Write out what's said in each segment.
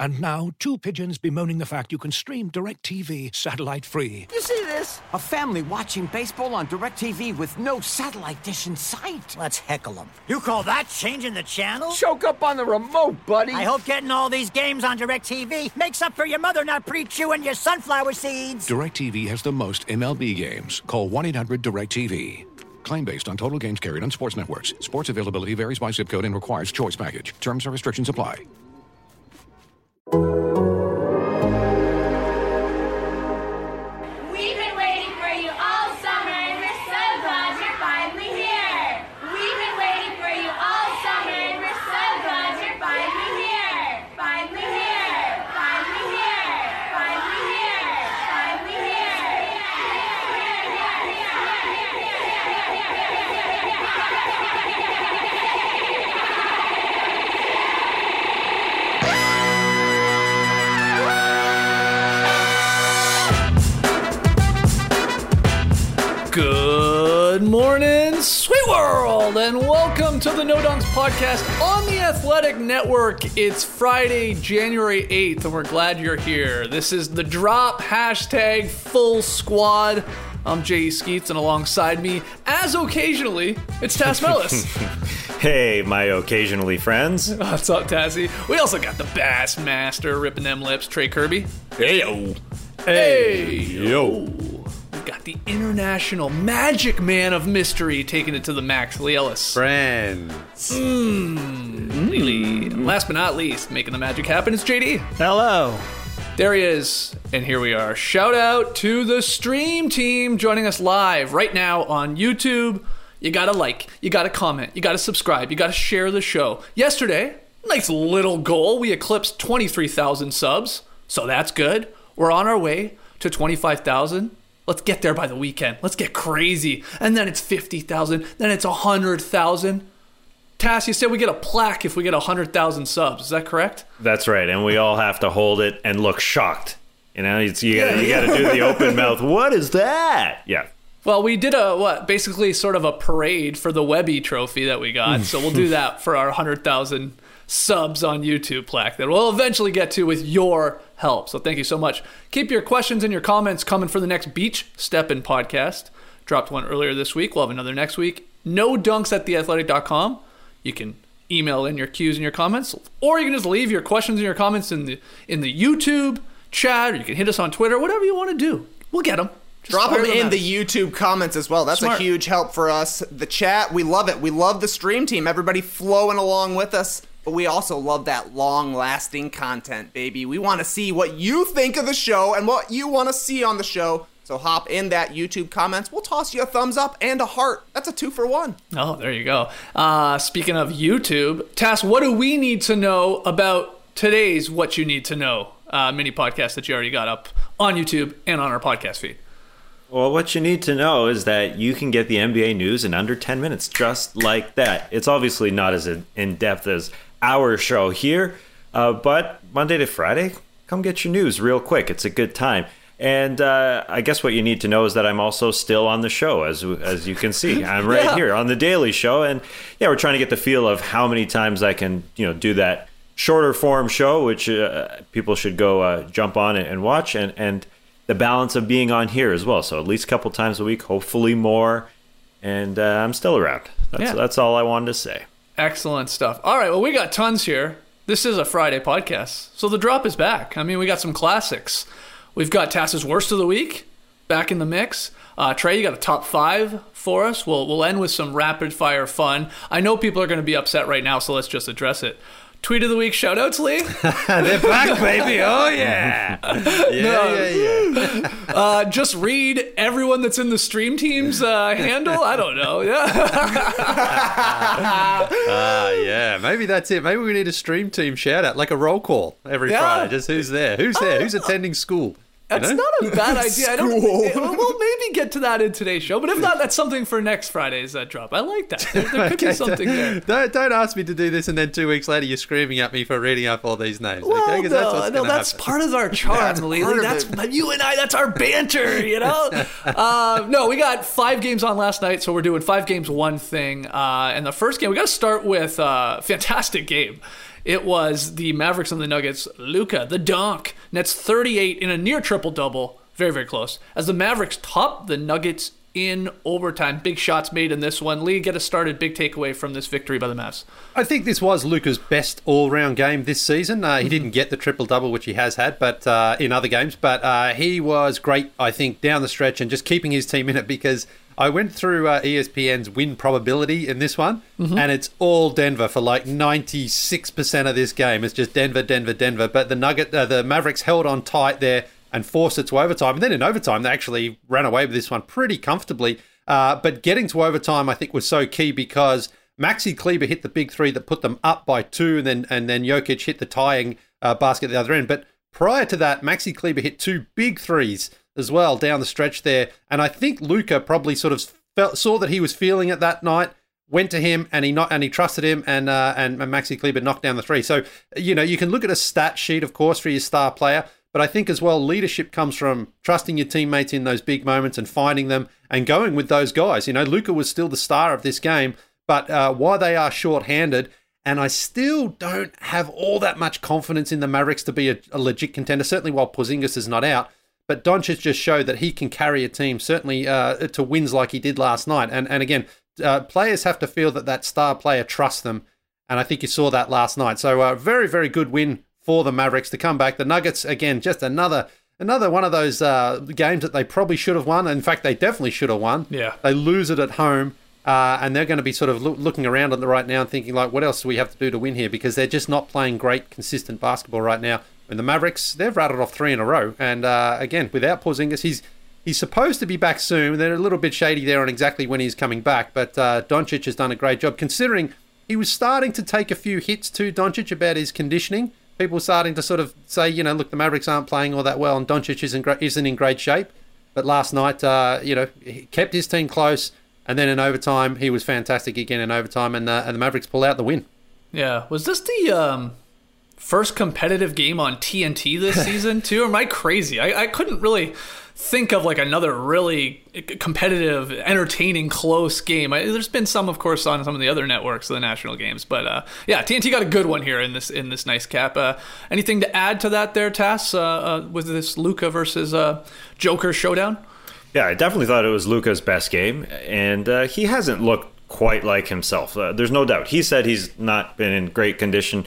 And now, two pigeons bemoaning the fact you can stream DirecTV satellite-free. You see this? A family watching baseball on DirecTV with no satellite dish in sight. Let's heckle them. You call that changing the channel? Choke up on the remote, buddy. I hope getting all these games on DirecTV makes up for your mother not pre-chewing your sunflower seeds. DirecTV has the most MLB games. Call 1-800-DirecTV. Claim based on total games carried on sports networks. Sports availability varies by zip code and requires choice package. Terms and restrictions apply. We've been waiting for you all summer, and we're so glad you're finally here. We've been waiting for you all summer, and we're so glad you're finally here. Finally here. Finally here. Finally here. Finally Good morning, sweet world, and welcome to the No Dunks podcast on the Athletic Network. It's Friday, January 8th, and we're glad you're here. This is The Drop, hashtag full squad. I'm Jay Skeets, and alongside me, as occasionally, it's Tass Mellis. Hey, my occasionally friends. What's up, Tassie? We also got the Bassmaster ripping them lips, Trey Kirby. Hey-yo. Hey-yo. We've got the international magic man of mystery taking it to the max, Lee Ellis. Friends. Really. And last but not least, making the magic happen, it's JD. Hello. There he is, and here we are. Shout out to the stream team joining us live right now on YouTube. You gotta like, you gotta comment, you gotta subscribe, you gotta share the show. Yesterday, nice little goal. We eclipsed 23,000 subs, so that's good. We're on our way to 25,000. Let's get there by the weekend. Let's get crazy. And then it's 50,000. Then it's 100,000. Tass, you said we get a plaque if we get 100,000 subs. Is that correct? That's right, and we all have to hold it and look shocked. You know, you gotta do the open mouth. What is that? Yeah. Well, we did basically sort of a parade for the Webby trophy that we got. So we'll do that for our 100,000 subs on YouTube plaque that we'll eventually get to with your help. So thank you so much. Keep your questions and your comments coming for the next Beach Steppin' podcast. Dropped one earlier this week. We'll have another next week. No dunks at theathletic.com. You can email in your cues and your comments, or you can just leave your questions and your comments in the YouTube chat, or you can hit us on Twitter, whatever you want to do. We'll get them. Drop them in the YouTube comments as well. That's Smart. a huge help for us. The chat, we love it. We love the stream team. Everybody flowing along with us. But we also love that long-lasting content, baby. We want to see what you think of the show and what you want to see on the show. So hop in that YouTube comments. We'll toss you a thumbs up and a heart. That's a 2-for-1. Oh, there you go. Speaking of YouTube, Tass, what do we need to know about today's What You Need to Know mini podcast that you already got up on YouTube and on our podcast feed? Well, what you need to know is that you can get the NBA news in under 10 minutes, just like that. It's obviously not as in-depth as our show here, but Monday to Friday, come get your news real quick. It's a good time. And I guess what you need to know is that I'm also still on the show, as you can see. I'm right here on the Daily Show. And yeah, we're trying to get the feel of how many times I can, do that shorter form show, which people should go jump on and watch, and the balance of being on here as well. So at least a couple times a week, hopefully more. And I'm still around. That's all I wanted to say. Excellent stuff. All right, well, we got tons here. This is a Friday podcast, so the drop is back. I mean, we got some classics. We've got Tass's Worst of the Week back in the mix. Trey, you got a top 5 for us. We'll end with some rapid fire fun. I know people are going to be upset right now, so let's just address it. Tweet of the week, shout-outs, Lee. They're back, baby. Oh, yeah. Yeah. Just read everyone that's in the stream team's handle. I don't know. Yeah. Maybe that's it. Maybe we need a stream team shout-out, like a roll call every Friday. Just who's there? Who's there? Who's attending school? That's not a bad idea. We'll maybe get to that in today's show, but if not, that's something for next Friday's drop. I like that. There could be something there. Don't ask me to do this, and then 2 weeks later you're screaming at me for reading up all these names. Well, okay? That's part of our charm, Lee. That's you and I. That's our banter, No, we got 5 games on last night, so we're doing 5 games, one thing. And the first game, we got to start with a fantastic game. It was the Mavericks and the Nuggets. Luka, the donk, nets 38 in a near triple-double. Very, very close. As the Mavericks top the Nuggets in overtime. Big shots made in this one. Lee, get us started. Big takeaway from this victory by the Mavs. I think this was Luka's best all-round game this season. He didn't get the triple-double, which he has had, but in other games. But he was great, I think, down the stretch and just keeping his team in it, because I went through ESPN's win probability in this one, and it's all Denver for like 96% of this game. It's just Denver, Denver, Denver. But the Mavericks held on tight there and forced it to overtime. And then in overtime, they actually ran away with this one pretty comfortably. But getting to overtime, I think, was so key because Maxi Kleber hit the big three that put them up by 2, and then Jokic hit the tying basket at the other end. But prior to that, Maxi Kleber hit 2 big threes as well down the stretch there. And I think Luka probably sort of saw that he was feeling it that night, went to him, and he trusted him, and Maxi Kleber knocked down the 3. So, you can look at a stat sheet, of course, for your star player, but I think as well, leadership comes from trusting your teammates in those big moments and finding them and going with those guys. Luka was still the star of this game, but while they are short-handed, and I still don't have all that much confidence in the Mavericks to be a legit contender, certainly while Porzingis is not out, but Doncic just showed that he can carry a team, certainly to wins like he did last night. And again, players have to feel that star player trusts them, and I think you saw that last night. So very, very good win for the Mavericks to come back. The Nuggets, again, just another one of those games that they probably should have won. In fact, they definitely should have won. Yeah. They lose it at home, and they're going to be sort of looking around on it right now and thinking, like, what else do we have to do to win here? Because they're just not playing great, consistent basketball right now. And the Mavericks, they've rattled off 3 in a row. And again, without Porzingis, he's supposed to be back soon. They're a little bit shady there on exactly when he's coming back. But Doncic has done a great job, considering he was starting to take a few hits to Doncic about his conditioning. People starting to sort of say, look, the Mavericks aren't playing all that well, and Doncic isn't in great shape. But last night, he kept his team close, and then in overtime, he was fantastic again in overtime, and the Mavericks pull out the win. Yeah. Was this the first competitive game on TNT this season, too? Or am I crazy? I couldn't really think of like another really competitive, entertaining, close game. There's been some, of course, on some of the other networks of the national games, but TNT got a good one here in this nice cap. Anything to add to that there, Tass, with this Luka versus Joker showdown? Yeah, I definitely thought it was Luka's best game, and he hasn't looked quite like himself. There's no doubt. He said he's not been in great condition.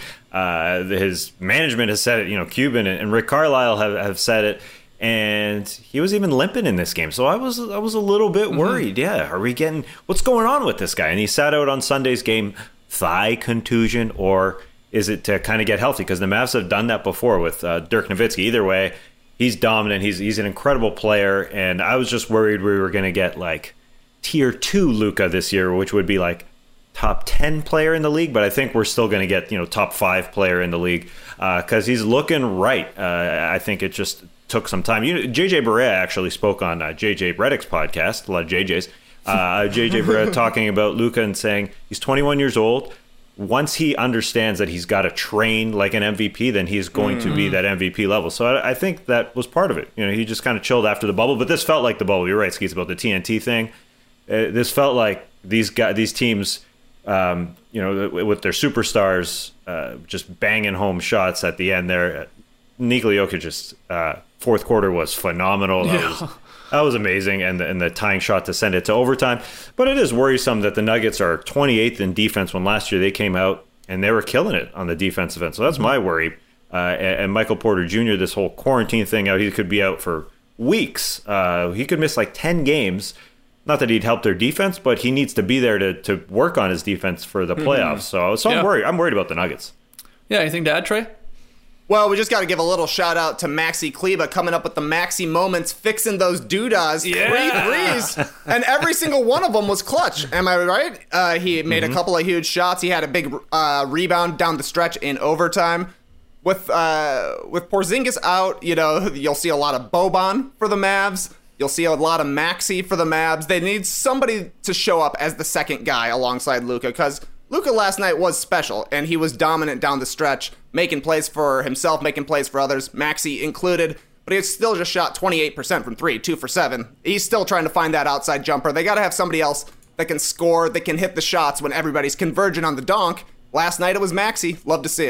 His management has said it. Cuban and Rick Carlisle have said it. And he was even limping in this game. So I was a little bit worried. Yeah, what's going on with this guy? And he sat out on Sunday's game, thigh contusion, or is it to kind of get healthy? Because the Mavs have done that before with Dirk Nowitzki. Either way, he's dominant. He's an incredible player. And I was just worried we were going to get like tier 2 Luka this year, which would be like top 10 player in the league. But I think we're still going to get, top 5 player in the league because he's looking right. I think it just took some time. JJ Barea actually spoke on JJ Redick's podcast, a lot of JJs. JJ Barea talking about Luka and saying he's 21 years old. Once he understands that he's got to train like an MVP, then he's going to be that MVP level. So I think that was part of it. He just kind of chilled after the bubble, but this felt like the bubble. You're right, Skeets, about the TNT thing. This felt like these teams, with their superstars just banging home shots at the end there. Nikola Jokic's fourth quarter was phenomenal. That was amazing, and the tying shot to send it to overtime. But it is worrisome that the Nuggets are 28th in defense when last year they came out and they were killing it on the defensive end. So that's my worry. And Michael Porter Jr., this whole quarantine thing out, he could be out for weeks. He could miss like 10 games. Not that he'd help their defense, but he needs to be there to work on his defense for the playoffs. So I'm worried. I'm worried about the Nuggets. Yeah, anything to add, Trey? Well, we just got to give a little shout out to Maxi Kleber coming up with the Maxi moments, fixing those doodahs, 3 threes, and every single one of them was clutch. Am I right? He made a couple of huge shots. He had a big rebound down the stretch in overtime. With Porzingis out, you'll see a lot of Boban for the Mavs. You'll see a lot of Maxi for the Mavs. They need somebody to show up as the second guy alongside Luka, because Luka last night was special, and he was dominant down the stretch, making plays for himself, making plays for others, Maxi included, but he still just shot 28% from 3, 2 for 7. He's still trying to find that outside jumper. They got to have somebody else that can score, that can hit the shots when everybody's converging on the donk. Last night it was Maxi. Love to see it.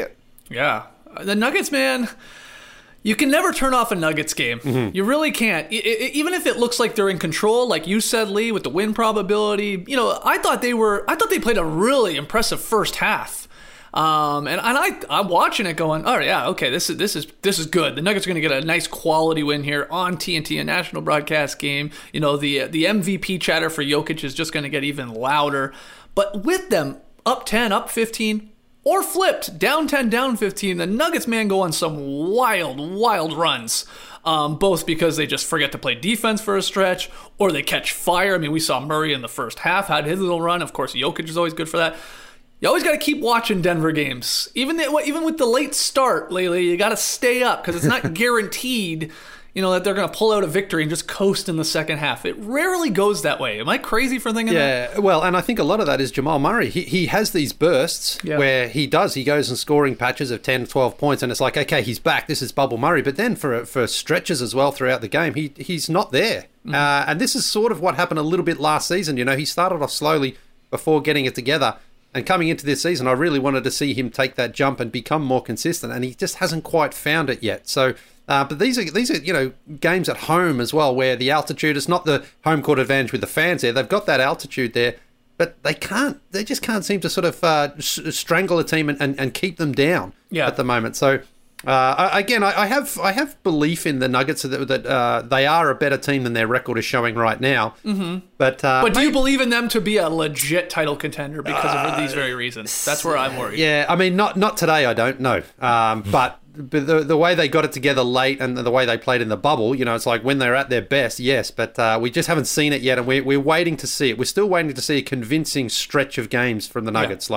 Yeah. The Nuggets, man, you can never turn off a Nuggets game. You really can't. Even if it looks like they're in control, like you said, Lee, with the win probability, I thought they played a really impressive first half. And I'm watching it going, oh yeah, okay, this is good. The Nuggets are going to get a nice quality win here on TNT, a national broadcast game. The MVP chatter for Jokic is just going to get even louder. But with them up 10, up 15, or flipped, down 10, down 15, the Nuggets, man, go on some wild runs. Both because they just forget to play defense for a stretch, or they catch fire. I mean, we saw Murray in the first half, had his little run. Of course, Jokic is always good for that. You always got to keep watching Denver games. Even with the late start lately, you got to stay up because it's not guaranteed that they're going to pull out a victory and just coast in the second half. It rarely goes that way. Am I crazy for thinking that? Yeah, well, and I think a lot of that is Jamal Murray. He has these bursts where he goes in scoring patches of 10, 12 points, and it's like, okay, he's back. This is Bubble Murray. But then for stretches as well throughout the game, he's not there. And this is sort of what happened a little bit last season. He started off slowly before getting it together. And coming into this season, I really wanted to see him take that jump and become more consistent, and he just hasn't quite found it yet. So, but these are games at home as well, where the altitude is not the home court advantage with the fans there. They've got that altitude there, but they just can't seem to sort of strangle a team and keep them down at the moment. So. I have belief in the Nuggets that they are a better team than their record is showing right now. Mm-hmm. But do you believe in them to be a legit title contender because of these very reasons? That's where I'm worried. Yeah, I mean, not today. I don't know. But the way they got it together late and the way they played in the bubble, it's like when they're at their best, yes. But we just haven't seen it yet, and we're waiting to see it. We're still waiting to see a convincing stretch of games from the Nuggets,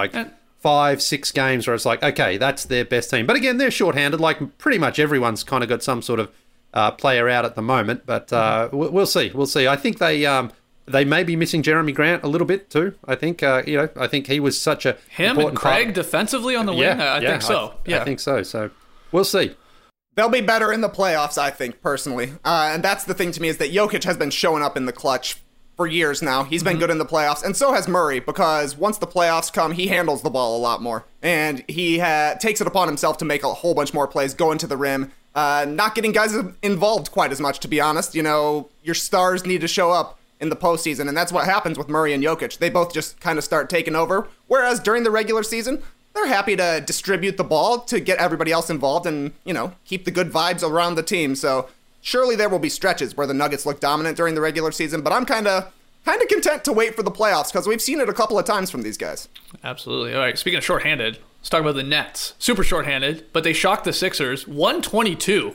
5-6 games where it's like, okay, that's their best team. But again, they're shorthanded. Like pretty much everyone's kind of got some sort of player out at the moment. But we'll see. We'll see. I think they may be missing Jeremy Grant a little bit too. I think I think he was such a him important and Craig part. Defensively on the wing. I think so. I think so. So we'll see. They'll be better in the playoffs, I think, personally. And that's the thing to me is that Jokic has been showing up in the clutch for years now. He's been good in the playoffs, and so has Murray, because once the playoffs come, he handles the ball a lot more, and he takes it upon himself to make a whole bunch more plays, going to the rim, not getting guys involved quite as much, to be honest. Your stars need to show up in the postseason, and that's what happens with Murray and Jokic. They both just kind of start taking over, whereas during the regular season, they're happy to distribute the ball to get everybody else involved and, keep the good vibes around the team. So surely there will be stretches where the Nuggets look dominant during the regular season, but I'm kind of content to wait for the playoffs because we've seen it a couple of times from these guys. Absolutely. All right, speaking of shorthanded, let's talk about the Nets. Super shorthanded, but they shocked the Sixers 122-109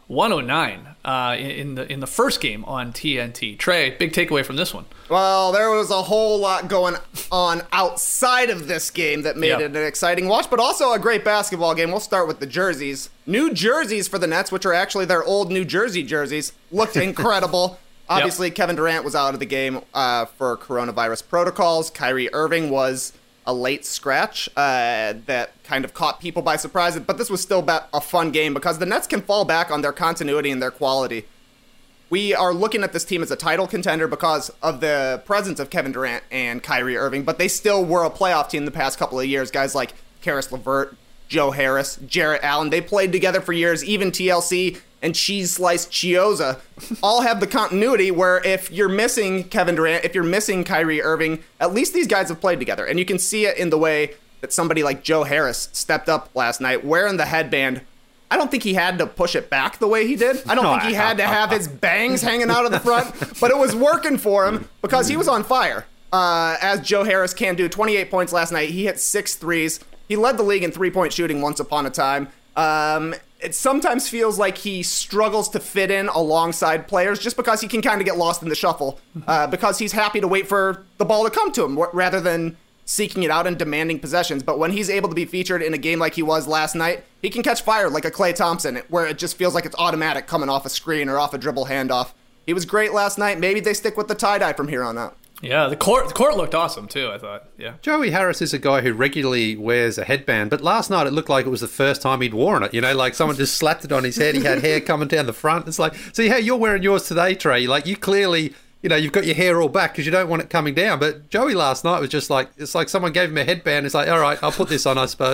in the first game on TNT. Trey, big takeaway from this one. Well, there was a whole lot going on outside of this game that made it an exciting watch, but also a great basketball game. We'll start with the jerseys. New jerseys for the Nets, which are actually their old New Jersey jerseys, looked incredible. Obviously, Kevin Durant was out of the game for coronavirus protocols. Kyrie Irving was a late scratch that kind of caught people by surprise. But this was still a fun game because the Nets can fall back on their continuity and their quality. We are looking at this team as a title contender because of the presence of Kevin Durant and Kyrie Irving, but they still were a playoff team the past couple of years. Guys like Karis LeVert, Joe Harris, Jarrett Allen, they played together for years. Even TLC and Cheese Slice Chioza all have the continuity where if you're missing Kevin Durant, if you're missing Kyrie Irving, at least these guys have played together. And you can see it in the way that somebody like Joe Harris stepped up last night wearing the headband. I don't think he had to push it back the way he did. I don't think he had to have his bangs hanging out of the front, but it was working for him because he was on fire. As Joe Harris can do, 28 points last night. He hit 6 threes. He led the league in three-point shooting once upon a time. It sometimes feels like he struggles to fit in alongside players just because he can kind of get lost in the shuffle because he's happy to wait for the ball to come to him rather than seeking it out and demanding possessions. But when he's able to be featured in a game like he was last night, he can catch fire like a Klay Thompson where it just feels like it's automatic coming off a screen or off a dribble handoff. He was great last night. Maybe they stick with the tie-dye from here on out. Yeah, the court looked awesome too, I thought. Yeah. Joey Harris is a guy who regularly wears a headband, but last night it looked like it was the first time he'd worn it. Like someone just slapped it on his head. He had hair coming down the front. It's like, see how you're wearing yours today, Trey. Like you clearly, you've got your hair all back because you don't want it coming down. But Joey last night was just like, it's like someone gave him a headband. It's like, all right, I'll put this on, I suppose.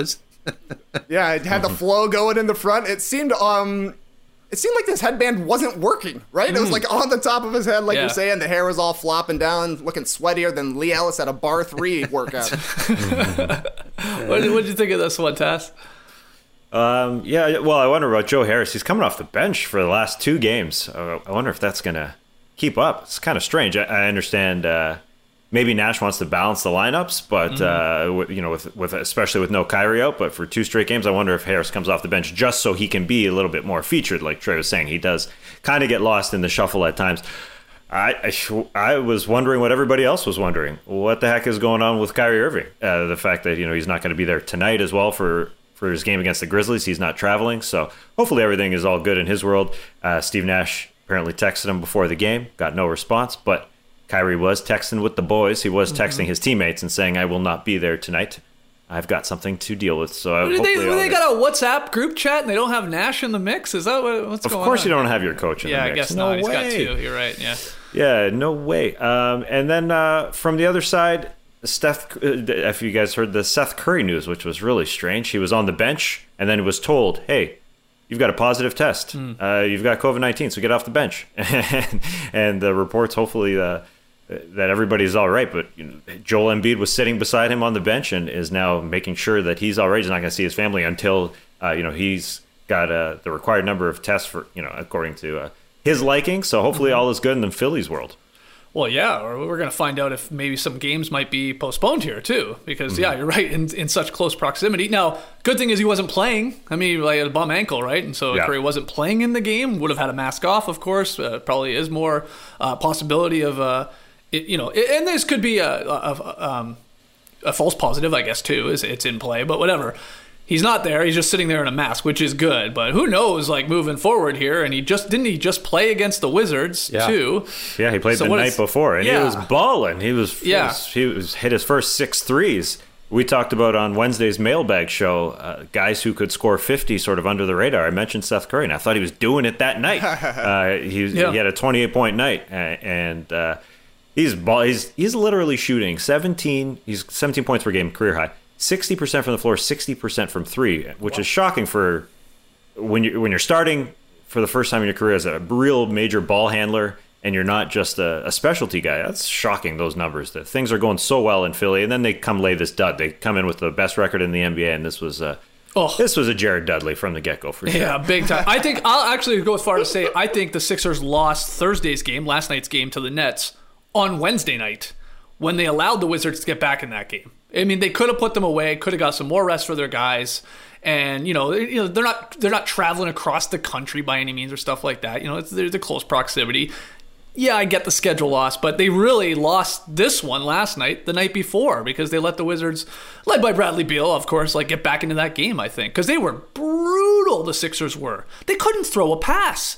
Yeah, it had the flow going in the front. It seemed like this headband wasn't working, right? It was like on the top of his head, like you're saying. The hair was all flopping down, looking sweatier than Lee Ellis at a Bar 3 workout. What did you think of this one, Tass? Well, I wonder about Joe Harris. He's coming off the bench for the last 2 games. I wonder if that's going to keep up. It's kind of strange. I understand maybe Nash wants to balance the lineups, but with especially with no Kyrie out, but for 2 straight games, I wonder if Harris comes off the bench just so he can be a little bit more featured, like Trey was saying. He does kind of get lost in the shuffle at times. I was wondering what everybody else was wondering. What the heck is going on with Kyrie Irving? The fact that he's not going to be there tonight as well for his game against the Grizzlies. He's not traveling, so hopefully everything is all good in his world. Steve Nash apparently texted him before the game, got no response, but Kyrie was texting with the boys. He was texting his teammates and saying, "I will not be there tonight. I've got something to deal with." So they got a WhatsApp group chat and they don't have Nash in the mix? Is that what's going on? Of course you don't have your coach in the mix. Yeah, I guess not. He's got 2. You're right, yeah. Yeah, no way. And then from the other side, if you guys heard the Seth Curry news, which was really strange. He was on the bench and then he was told, "Hey, you've got a positive test. You've got COVID-19, so get off the bench." And the reports, hopefully, that everybody's all right. But Joel Embiid was sitting beside him on the bench and is now making sure that he's all right. He's not going to see his family until he's got the required number of tests for according to his liking. So hopefully all is good in the Phillies world. Well, yeah, or we're going to find out if maybe some games might be postponed here, too. Because, yeah, you're right, in such close proximity. Now, good thing is he wasn't playing. I mean, he had a bum ankle, right? And so Curry wasn't playing in the game. Would have had a mask off, of course. Probably is more possibility of, and this could be a false positive, I guess, too. It's in play, but whatever. He's not there. He's just sitting there in a mask, which is good. But who knows, moving forward here? And didn't he just play against the Wizards too? Yeah, he played the night before, and he was balling. He was hit his first 6 threes. We talked about on Wednesday's mailbag show guys who could score 50 sort of under the radar. I mentioned Seth Curry, and I thought he was doing it that night. He had a 28-point night, and he's literally shooting 17. He's 17 points per game, career high. 60% from the floor, 60% from 3, which is shocking for when you're starting for the first time in your career as a real major ball handler and you're not just a specialty guy. That's shocking, those numbers. That things are going so well in Philly, and then they come lay this dud. They come in with the best record in the NBA, and this was a Jared Dudley from the get-go for sure. Yeah, big time. I think I'll actually go as far to say I think the Sixers lost Thursday's game, last night's game, to the Nets on Wednesday night when they allowed the Wizards to get back in that game. I mean, they could have put them away, could have got some more rest for their guys, and they're not traveling across the country by any means or stuff like that. There's a close proximity. Yeah, I get the schedule loss, but they really lost this one last night, the night before, because they let the Wizards, led by Bradley Beal, of course, get back into that game. I think because they were brutal. The Sixers were. They couldn't throw a pass.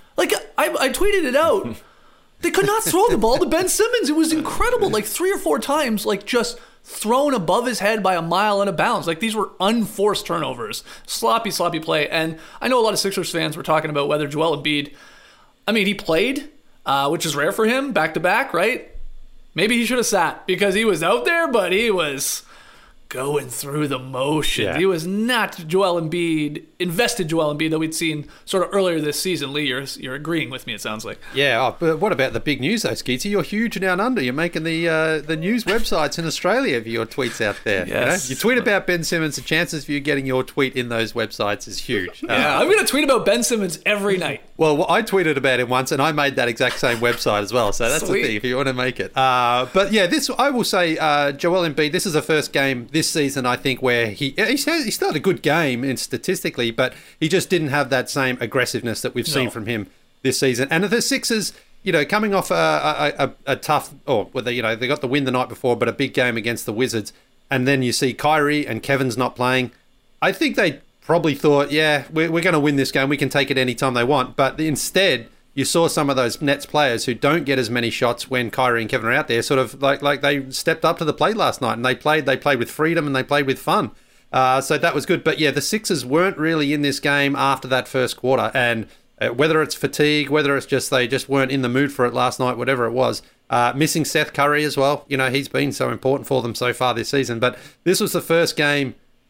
I tweeted it out. They could not throw the ball to Ben Simmons. It was incredible. 3 or 4 times, just thrown above his head by a mile out of bounds. These were unforced turnovers. Sloppy play. And I know a lot of Sixers fans were talking about whether Joel Embiid, he played, which is rare for him, back-to-back, right? Maybe he should have sat because he was out there, but he was going through the motions. Yeah. He was not invested Joel Embiid that we'd seen sort of earlier this season. Lee, you're agreeing with me, it sounds like. Yeah, but what about the big news though, Skeetsy? You're huge down under. You're making the news websites in Australia of your tweets out there. Yes. You tweet about Ben Simmons, the chances of you getting your tweet in those websites is huge. Yeah, I'm going to tweet about Ben Simmons every night. Well, I tweeted about him once, and I made that exact same website as well. So that's the thing, if you want to make it. But yeah, I will say, Joel Embiid, this is the first game this season, I think, where he still had a good game statistically, but he just didn't have that same aggressiveness that we've seen from him this season. And the Sixers, coming off a tough, they got the win the night before, but a big game against the Wizards, and then you see Kyrie and Kevin's not playing. I think they probably thought, we're going to win this game. We can take it any time they want. But instead, you saw some of those Nets players who don't get as many shots when Kyrie and Kevin are out there, sort of like they stepped up to the plate last night and they played with freedom and they played with fun. So that was good. But yeah, the Sixers weren't really in this game after that first quarter. And whether it's fatigue, whether it's just they just weren't in the mood for it last night, whatever it was, missing Seth Curry as well. He's been so important for them so far this season. But this was the first game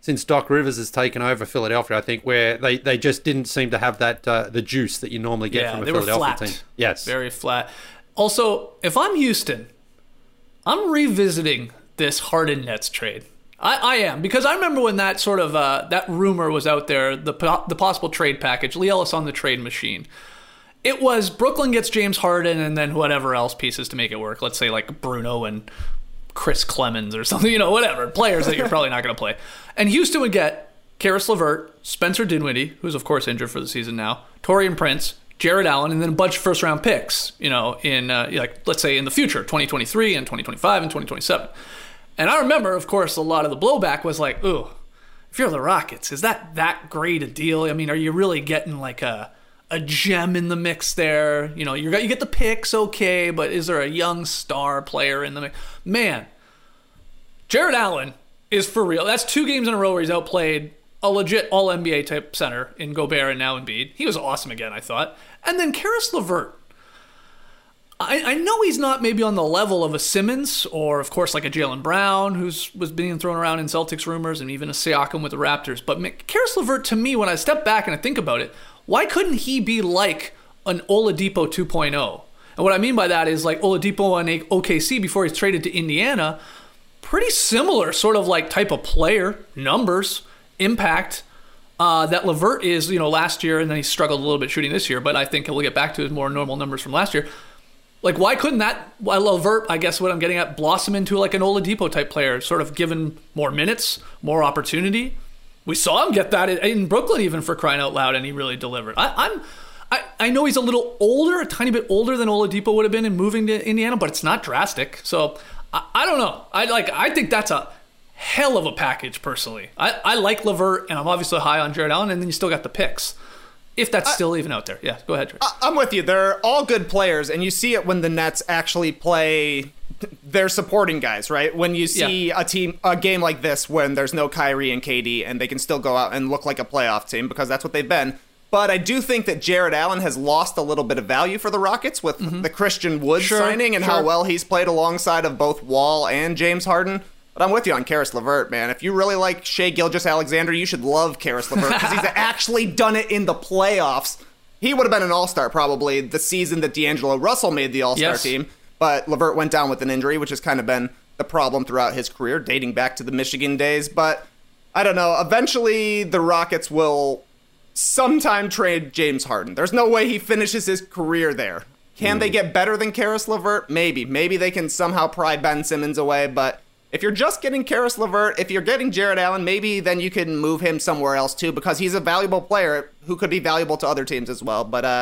since Doc Rivers has taken over Philadelphia, I think, where they just didn't seem to have that the juice that you normally get from a Philadelphia flat. team. Yes. Very flat. Also, if I'm Houston, I'm revisiting this Harden Nets trade. I am, because I remember when that sort of that rumor was out there, the possible trade package, Lee Ellis on the trade machine. It was Brooklyn gets James Harden and then whatever else pieces to make it work. Let's say like Bruno and Chris Clemens or something, whatever. Players that you're probably not going to play. And Houston would get Karis LeVert, Spencer Dinwiddie, who's of course injured for the season now, Taurean Prince, Jared Allen, and then a bunch of first-round picks, in like, let's say in the future, 2023 and 2025 and 2027. And I remember, of course, a lot of the blowback was like, ooh, if you're the Rockets, is that great a deal? I mean, are you really getting like a gem in the mix there? You get the picks, okay, but is there a young star player in the mix? Man, Jared Allen is for real. That's 2 games in a row where he's outplayed a legit all-NBA type center in Gobert and now Embiid. He was awesome again, I thought. And then Karis LeVert. I know he's not maybe on the level of a Simmons or, of course, like a Jaylen Brown, was being thrown around in Celtics rumors, and even a Siakam with the Raptors. But Karis LeVert, to me, when I step back and I think about it, why couldn't he be like an Oladipo 2.0? And what I mean by that is like Oladipo on OKC before he's traded to Indiana, pretty similar sort of like type of player, numbers, impact, that LeVert is, last year, and then he struggled a little bit shooting this year, but I think he'll get back to his more normal numbers from last year. Like, why couldn't LeVert, I guess what I'm getting at, blossom into like an Oladipo type player, sort of given more minutes, more opportunity? We saw him get that in Brooklyn even, for crying out loud, and he really delivered. I know he's a little older, a tiny bit older than Oladipo would have been in moving to Indiana, but it's not drastic. So I don't know. I think that's a hell of a package personally. I like LeVert, and I'm obviously high on Jared Allen, and then you still got the picks. If that's still even out there. Yeah, go ahead, Drake. I'm with you. They're all good players, and you see it when the Nets actually play their supporting guys, right? When you see a game like this when there's no Kyrie and KD, and they can still go out and look like a playoff team because that's what they've been. But I do think that Jared Allen has lost a little bit of value for the Rockets with the Christian Wood signing and how well he's played alongside of both Wall and James Harden. But I'm with you on Karis LeVert, man. If you really like Shai Gilgeous-Alexander, you should love Karis LeVert because he's actually done it in the playoffs. He would have been an all-star probably the season that D'Angelo Russell made the all-star team. But LeVert went down with an injury, which has kind of been the problem throughout his career, dating back to the Michigan days. But I don't know. Eventually, the Rockets will sometime trade James Harden. There's no way he finishes his career there. Can they get better than Karis LeVert? Maybe. Maybe they can somehow pry Ben Simmons away, but if you're just getting Karis LeVert, if you're getting Jared Allen, maybe then you can move him somewhere else too, because he's a valuable player who could be valuable to other teams as well. But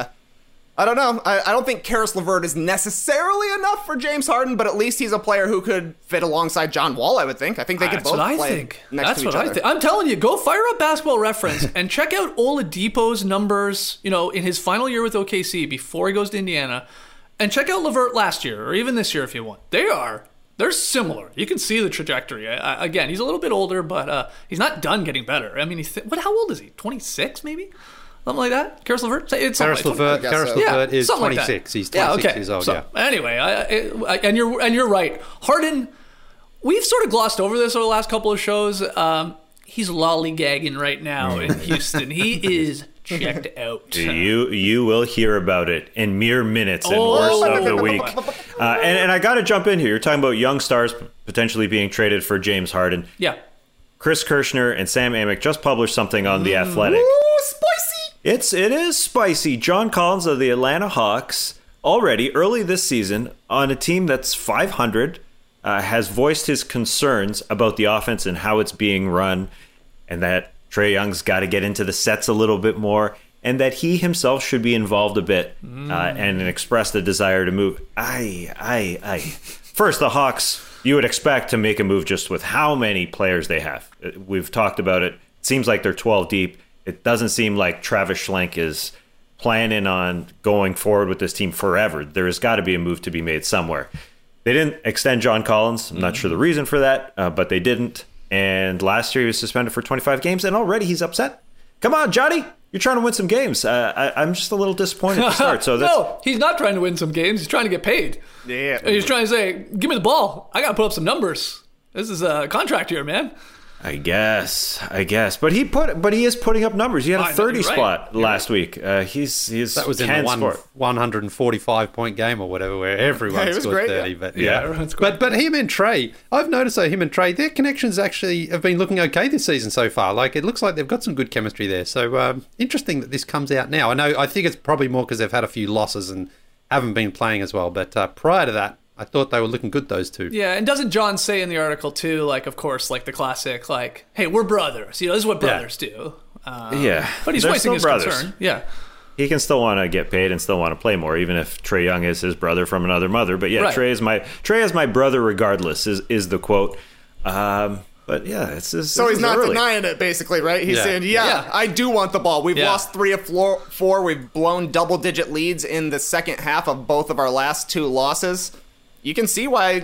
I don't know. I don't think Karis LeVert is necessarily enough for James Harden, but at least he's a player who could fit alongside John Wall, I would think. I think they could both play next to each other. I'm telling you, go fire up Basketball Reference and check out Oladipo's numbers, in his final year with OKC before he goes to Indiana, and check out LeVert last year or even this year if you want. They're similar. You can see the trajectory. Again, he's a little bit older, but he's not done getting better. I mean, how old is he? 26, maybe? Something like that? Karis LeVert? Karis LeVert is 26. He's 26 years old, Anyway, and you're right. Harden, we've sort of glossed over this over the last couple of shows. He's lollygagging right now in Houston. He is checked out. You will hear about it in mere minutes and worst of the week. And I got to jump in here. You're talking about young stars potentially being traded for James Harden. Yeah. Chris Kirshner and Sam Amick just published something on The Athletic. Ooh, spicy! It is spicy. John Collins of the Atlanta Hawks, already early this season, on a team that's 500, has voiced his concerns about the offense and how it's being run, and that Trae Young's got to get into the sets a little bit more, and that he himself should be involved a bit, and expressed a desire to move. First, the Hawks, you would expect to make a move just with how many players they have. We've talked about it. It seems like they're 12 deep. It doesn't seem like Travis Schlenk is planning on going forward with this team forever. There has got to be a move to be made somewhere. They didn't extend John Collins. I'm not sure the reason for that, but they didn't. And last year he was suspended for 25 games, and already he's upset. Come on, Johnny. You're trying to win some games. I'm just a little disappointed to start. So no, he's not trying to win some games. He's trying to get paid. Yeah. He's trying to say, give me the ball. I got to put up some numbers. This is a contract here, man. I guess, but he is putting up numbers. He had a 30 spot last week. He's that was in the 145 point game or whatever, where everyone scored 30. But him and Trey, I've noticed that him and Trey, their connections actually have been looking okay this season so far. Like it looks like they've got some good chemistry there. So interesting that this comes out now. I think it's probably more because they've had a few losses and haven't been playing as well. But prior to that, I thought they were looking good, those two. Yeah, and doesn't John say in the article, too, like, of course, like the classic, like, hey, we're brothers. This is what brothers do. But he's voicing his concern. Yeah. He can still want to get paid and still want to play more, even if Trae Young is his brother from another mother. But yeah, right. Trae is my brother regardless, is the quote. But yeah, it's just, so he's not denying it, basically, right? He's saying, I do want the ball. We've lost 3 of 4. We've blown double-digit leads in the second half of both of our last 2 losses. You can see why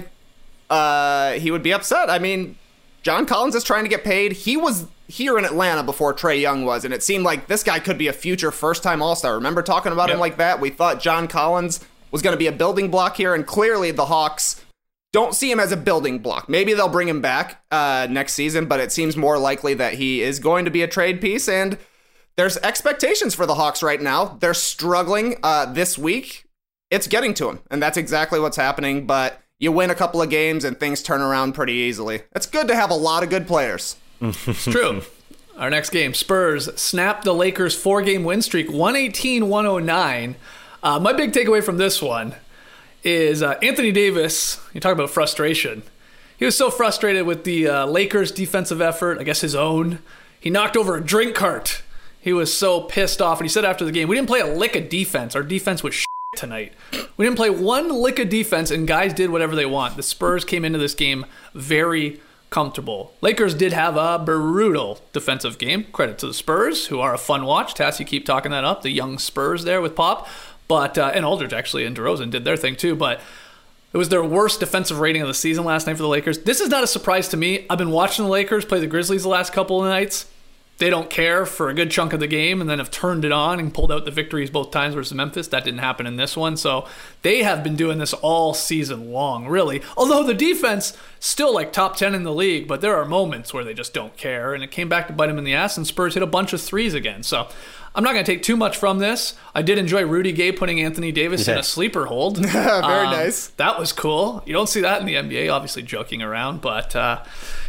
he would be upset. I mean, John Collins is trying to get paid. He was here in Atlanta before Trae Young was, and it seemed like this guy could be a future first-time All-Star. Remember talking about him like that? We thought John Collins was going to be a building block here, and clearly the Hawks don't see him as a building block. Maybe they'll bring him back next season, but it seems more likely that he is going to be a trade piece, and there's expectations for the Hawks right now. They're struggling this week. It's getting to him, and that's exactly what's happening, but you win a couple of games and things turn around pretty easily. It's good to have a lot of good players. It's true. Our next game, Spurs snap the Lakers' 4-game win streak, 118-109. My big takeaway from this one is Anthony Davis. You talk about frustration. He was so frustrated with the Lakers' defensive effort, I guess his own. He knocked over a drink cart. He was so pissed off, and he said after the game, we didn't play a lick of defense. Our defense was tonight. We didn't play one lick of defense, and guys did whatever they want. The Spurs came into this game very comfortable. Lakers did have a brutal defensive game. Credit to the Spurs, who are a fun watch. Tass, you keep talking that up. The young Spurs there with Pop. But and Aldridge, actually, and DeRozan did their thing, too. But it was their worst defensive rating of the season last night for the Lakers. This is not a surprise to me. I've been watching the Lakers play the Grizzlies the last couple of nights. They don't care for a good chunk of the game and then have turned it on and pulled out the victories both times versus Memphis. That didn't happen in this one. So they have been doing this all season long, really. Although the defense still like top 10 in the league, but there are moments where they just don't care. And it came back to bite them in the ass, and Spurs hit a bunch of threes again. So I'm not going to take too much from this. I did enjoy Rudy Gay putting Anthony Davis in a sleeper hold. Very nice. That was cool. You don't see that in the NBA, obviously joking around. But AD,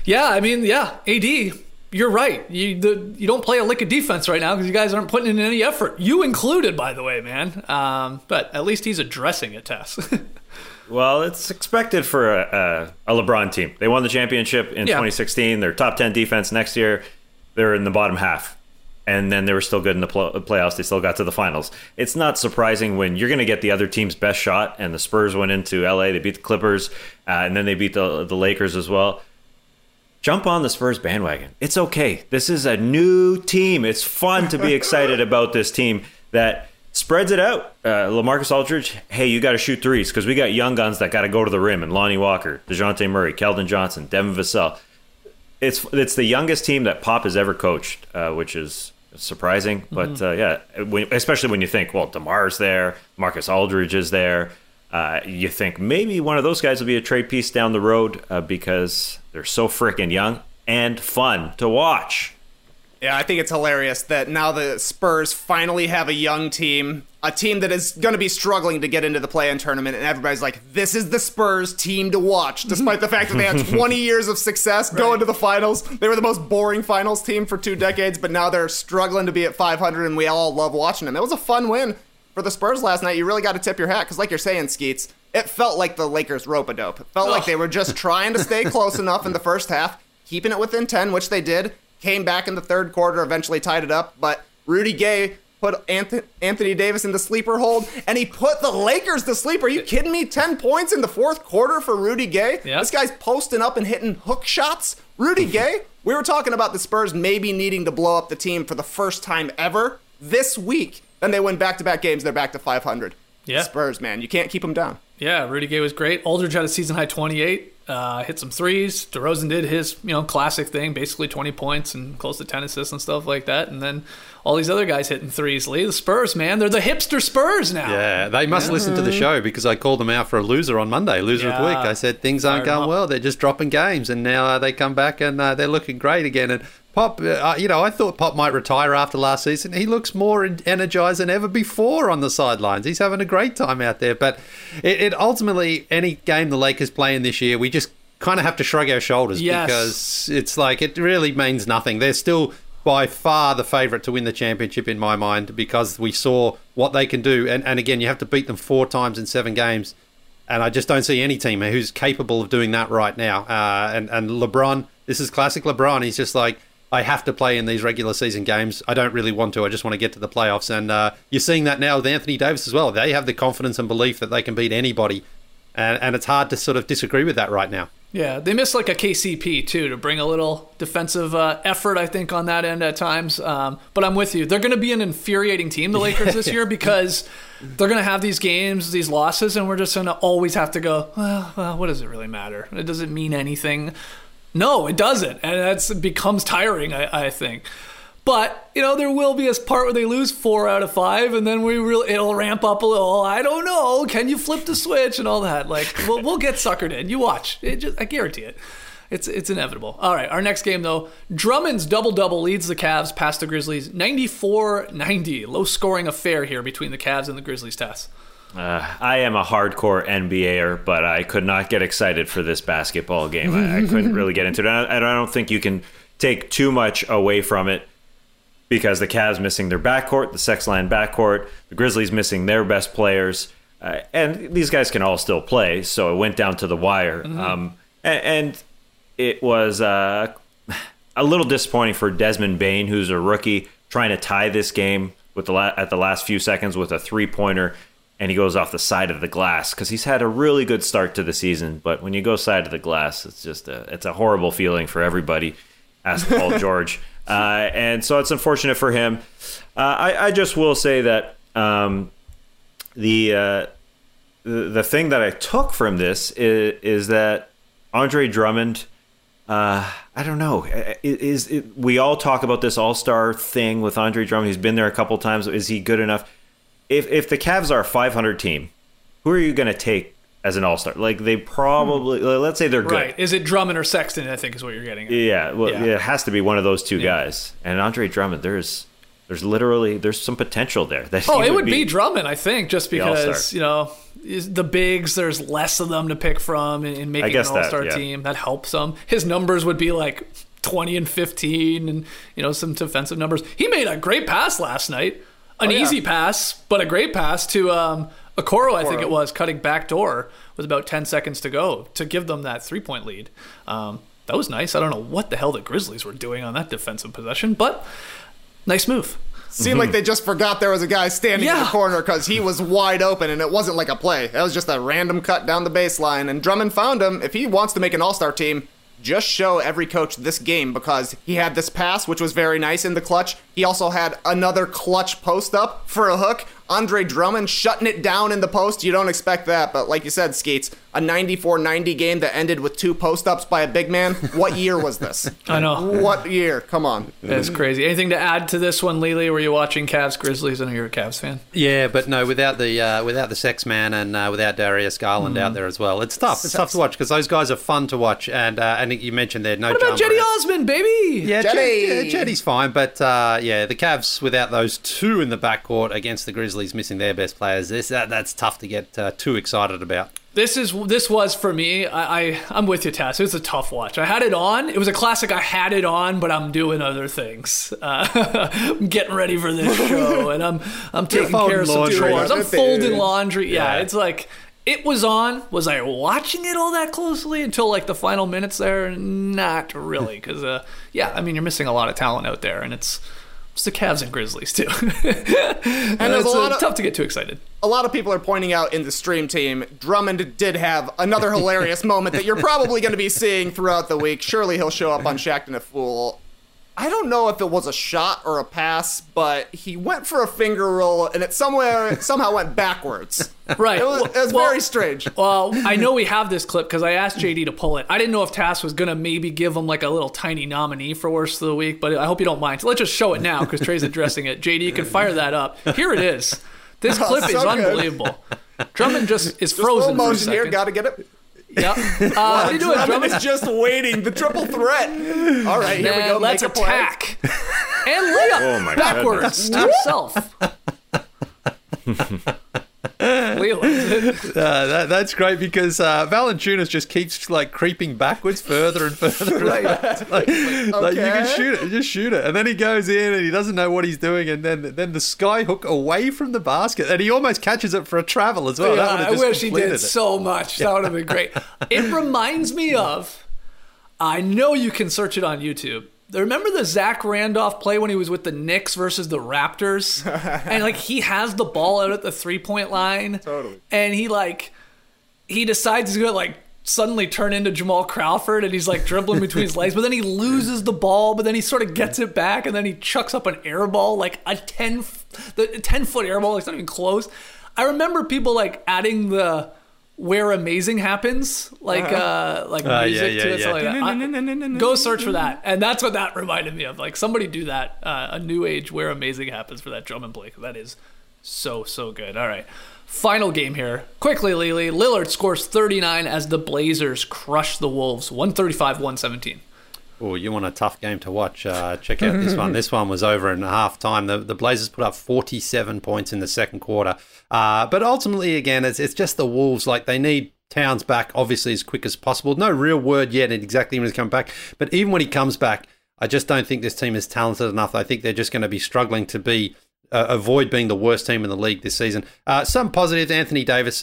you're right. You don't play a lick of defense right now because you guys aren't putting in any effort. You included, by the way, man. But at least he's addressing it, Tess. Well, it's expected for a LeBron team. They won the championship in 2016. They're top 10 defense next year. They're in the bottom half. And then they were still good in the playoffs. They still got to the finals. It's not surprising when you're going to get the other team's best shot, and the Spurs went into LA. They beat the Clippers, and then they beat the Lakers as well. Jump on the Spurs bandwagon. It's okay. This is a new team. It's fun to be excited about this team that spreads it out. LaMarcus Aldridge, hey, you got to shoot threes because we got young guns that got to go to the rim, and Lonnie Walker, DeJounte Murray, Keldon Johnson, Devin Vassell. It's the youngest team that Pop has ever coached, which is surprising. But especially when you think, well, DeMar's there, Marcus Aldridge is there. You think maybe one of those guys will be a trade piece down the road because they're so freaking young and fun to watch. Yeah, I think it's hilarious that now the Spurs finally have a young team, a team that is going to be struggling to get into the play-in tournament, and everybody's like, this is the Spurs team to watch, despite the fact that they had 20 years of success going to the finals. They were the most boring finals team for 2 decades, but now they're struggling to be at 500, and we all love watching them. It was a fun win for the Spurs last night. You really got to tip your hat, because like you're saying, Skeets, it felt like the Lakers rope-a-dope. It felt like they were just trying to stay close enough in the first half, keeping it within 10, which they did. Came back in the third quarter, eventually tied it up, but Rudy Gay put Anthony Davis in the sleeper hold, and he put the Lakers to sleep. Are you kidding me? 10 points in the fourth quarter for Rudy Gay? Yep. This guy's posting up and hitting hook shots. Rudy Gay? We were talking about the Spurs maybe needing to blow up the team for the first time ever this week. Then they win back-to-back games. They're back to 500. Yeah. Spurs, man. You can't keep them down. Yeah, Rudy Gay was great. Aldridge had a season-high 28. hit some threes. DeRozan did his, classic thing, basically 20 points and close to 10 assists and stuff like that. And then all these other guys hitting threes. Lee, the Spurs, man, they're the hipster Spurs now. Yeah, they must listen to the show because I called them out for a loser on Monday, loser of the week. I said things aren't going well. They're just dropping games, and now they come back and they're looking great again. And Pop, I thought Pop might retire after last season. He looks more energized than ever before on the sidelines. He's having a great time out there. But it ultimately, any game the Lakers play in this year, we just kind of have to shrug our shoulders because it's like it really means nothing. They're still by far the favourite to win the championship in my mind because we saw what they can do. And again, you have to beat them 4 times in 7 games. And I just don't see any team who's capable of doing that right now. And LeBron, this is classic LeBron. He's just like, I have to play in these regular season games. I don't really want to. I just want to get to the playoffs. And you're seeing that now with Anthony Davis as well. They have the confidence and belief that they can beat anybody. And it's hard to sort of disagree with that right now. Yeah, they miss like a KCP too to bring a little defensive effort, I think, on that end at times. But I'm with you. They're going to be an infuriating team, the Lakers, this year because they're going to have these games, these losses, and we're just going to always have to go, well, what does it really matter? It doesn't mean anything. No, it doesn't, and that becomes tiring, I think. But, there will be a part where they lose 4 out of 5, and then it'll ramp up a little. I don't know. Can you flip the switch and all that? Like, we'll get suckered in. You watch. I guarantee it. It's inevitable. All right, our next game, though. Drummond's double-double leads the Cavs past the Grizzlies. 94-90. Low-scoring affair here between the Cavs and the Grizzlies, Tess. I am a hardcore NBAer, but I could not get excited for this basketball game. I couldn't really get into it. I don't think you can take too much away from it because the Cavs missing their backcourt, the Sexland backcourt, the Grizzlies missing their best players, and these guys can all still play, so it went down to the wire. And it was a little disappointing for Desmond Bane, who's a rookie, trying to tie this game with at the last few seconds with a three-pointer. And he goes off the side of the glass because he's had a really good start to the season. But when you go side of the glass, it's just it's a horrible feeling for everybody. Ask Paul George. And so it's unfortunate for him. I just will say that the thing that I took from this is that Andre Drummond, I don't know, we all talk about this all-star thing with Andre Drummond. He's been there a couple times. Is he good enough? If the Cavs are a 500 team, who are you going to take as an all-star? Like, they probably, let's say they're good. Right. Is it Drummond or Sexton, I think is what you're getting at. Yeah, well, it has to be one of those two guys. And Andre Drummond, there's some potential there. That it would be Drummond, I think, just because, the bigs, there's less of them to pick from in making an all-star team. That helps them. His numbers would be like 20 and 15 and, some defensive numbers. He made a great pass last night. An easy pass, but a great pass to Okoro, I think it was, cutting back door with about 10 seconds to go to give them that 3-point lead. That was nice. I don't know what the hell the Grizzlies were doing on that defensive possession, but nice move. Seemed like they just forgot there was a guy standing in the corner because he was wide open, and it wasn't like a play. That was just a random cut down the baseline, and Drummond found him. If he wants to make an all-star team, just show every coach this game because he had this pass, which was very nice in the clutch. He also had another clutch post up for a hook. Andre Drummond shutting it down in the post. You don't expect that, but like you said, Skeets, a 94-90 game that ended with 2 post-ups by a big man. What year was this? I know. What year? Come on. That's crazy. Anything to add to this one, Lily? Were you watching Cavs Grizzlies? I know you're a Cavs fan. Yeah, but no, without the Sex Man and without Darius Garland out there as well, it's tough. It's tough to watch because those guys are fun to watch. And I think you mentioned there, no. What about Jetty Osman, baby? Yeah, Jetty's fine, but the Cavs without those 2 in the backcourt against the Grizzlies missing their best players, that's tough to get too excited about. This was for me. I'm with you, Tess. It was a tough watch. I had it on. It was a classic. I had it on, but I'm doing other things. I'm getting ready for this show, and I'm taking care of some chores. I'm folding laundry. Yeah, it's like it was on. Was I watching it all that closely until like the final minutes there? Not really, because you're missing a lot of talent out there, and it's the Cavs and Grizzlies too. And it's tough to get too excited. A lot of people are pointing out in the stream team, Drummond did have another hilarious moment that you're probably going to be seeing throughout the week. Surely he'll show up on Shaqtin' a Fool I don't know if it was a shot or a pass, but he went for a finger roll, and it somehow went backwards. Right. It was very strange. Well, I know we have this clip because I asked JD to pull it. I didn't know if Tass was going to maybe give him like a little tiny nominee for worst of the week, but I hope you don't mind. So let's just show it now because Trey's addressing it. JD, you can fire that up. Here it is. This clip is unbelievable. Drummond is frozen slow for a motion second. here. Got to get it. Yeah. What are you doing, Drummond is just waiting. The triple threat. All right, here we go. Let's Make a play. attack. And layup Oh, my backwards to himself. Leland. That's great because Valanciunas just keeps like creeping backwards further and further. Like you can shoot it, just shoot it, and then he goes in and he doesn't know what he's doing, and then the sky hook away from the basket, and he almost catches it for a travel as well. Yeah, That would have I just wish he completed did it. so much. That would have been great. It reminds me of, I know you can search it on YouTube. Remember the Zach Randolph play when he was with the Knicks versus the Raptors? And like he has the ball out at the 3-point line. Totally. And he decides he's gonna like suddenly turn into Jamal Crawford and he's like dribbling between his legs, but then he loses the ball, but then he sort of gets it back and then he chucks up an air ball, like a 10-foot air ball, it's not even close. I remember people like adding the Where Amazing Happens, like music to it. Like that. Go search for that. And that's what that reminded me of. Like somebody do that, a new age Where Amazing Happens for that Drummond play. That is so good. All right. Final game here. Quickly, Lily. Lillard scores 39 as the Blazers crush the Wolves, 135-117. Oh, you want a tough game to watch? Check out this one. This one was over in half time. The Blazers put up 47 points in the second quarter. But ultimately, again, it's just the Wolves. Like, they need Towns back, obviously, as quick as possible. No real word yet exactly when he's coming back. But even when he comes back, I just don't think this team is talented enough. I think they're just going to be struggling to avoid being the worst team in the league this season. Some positives, Anthony Edwards,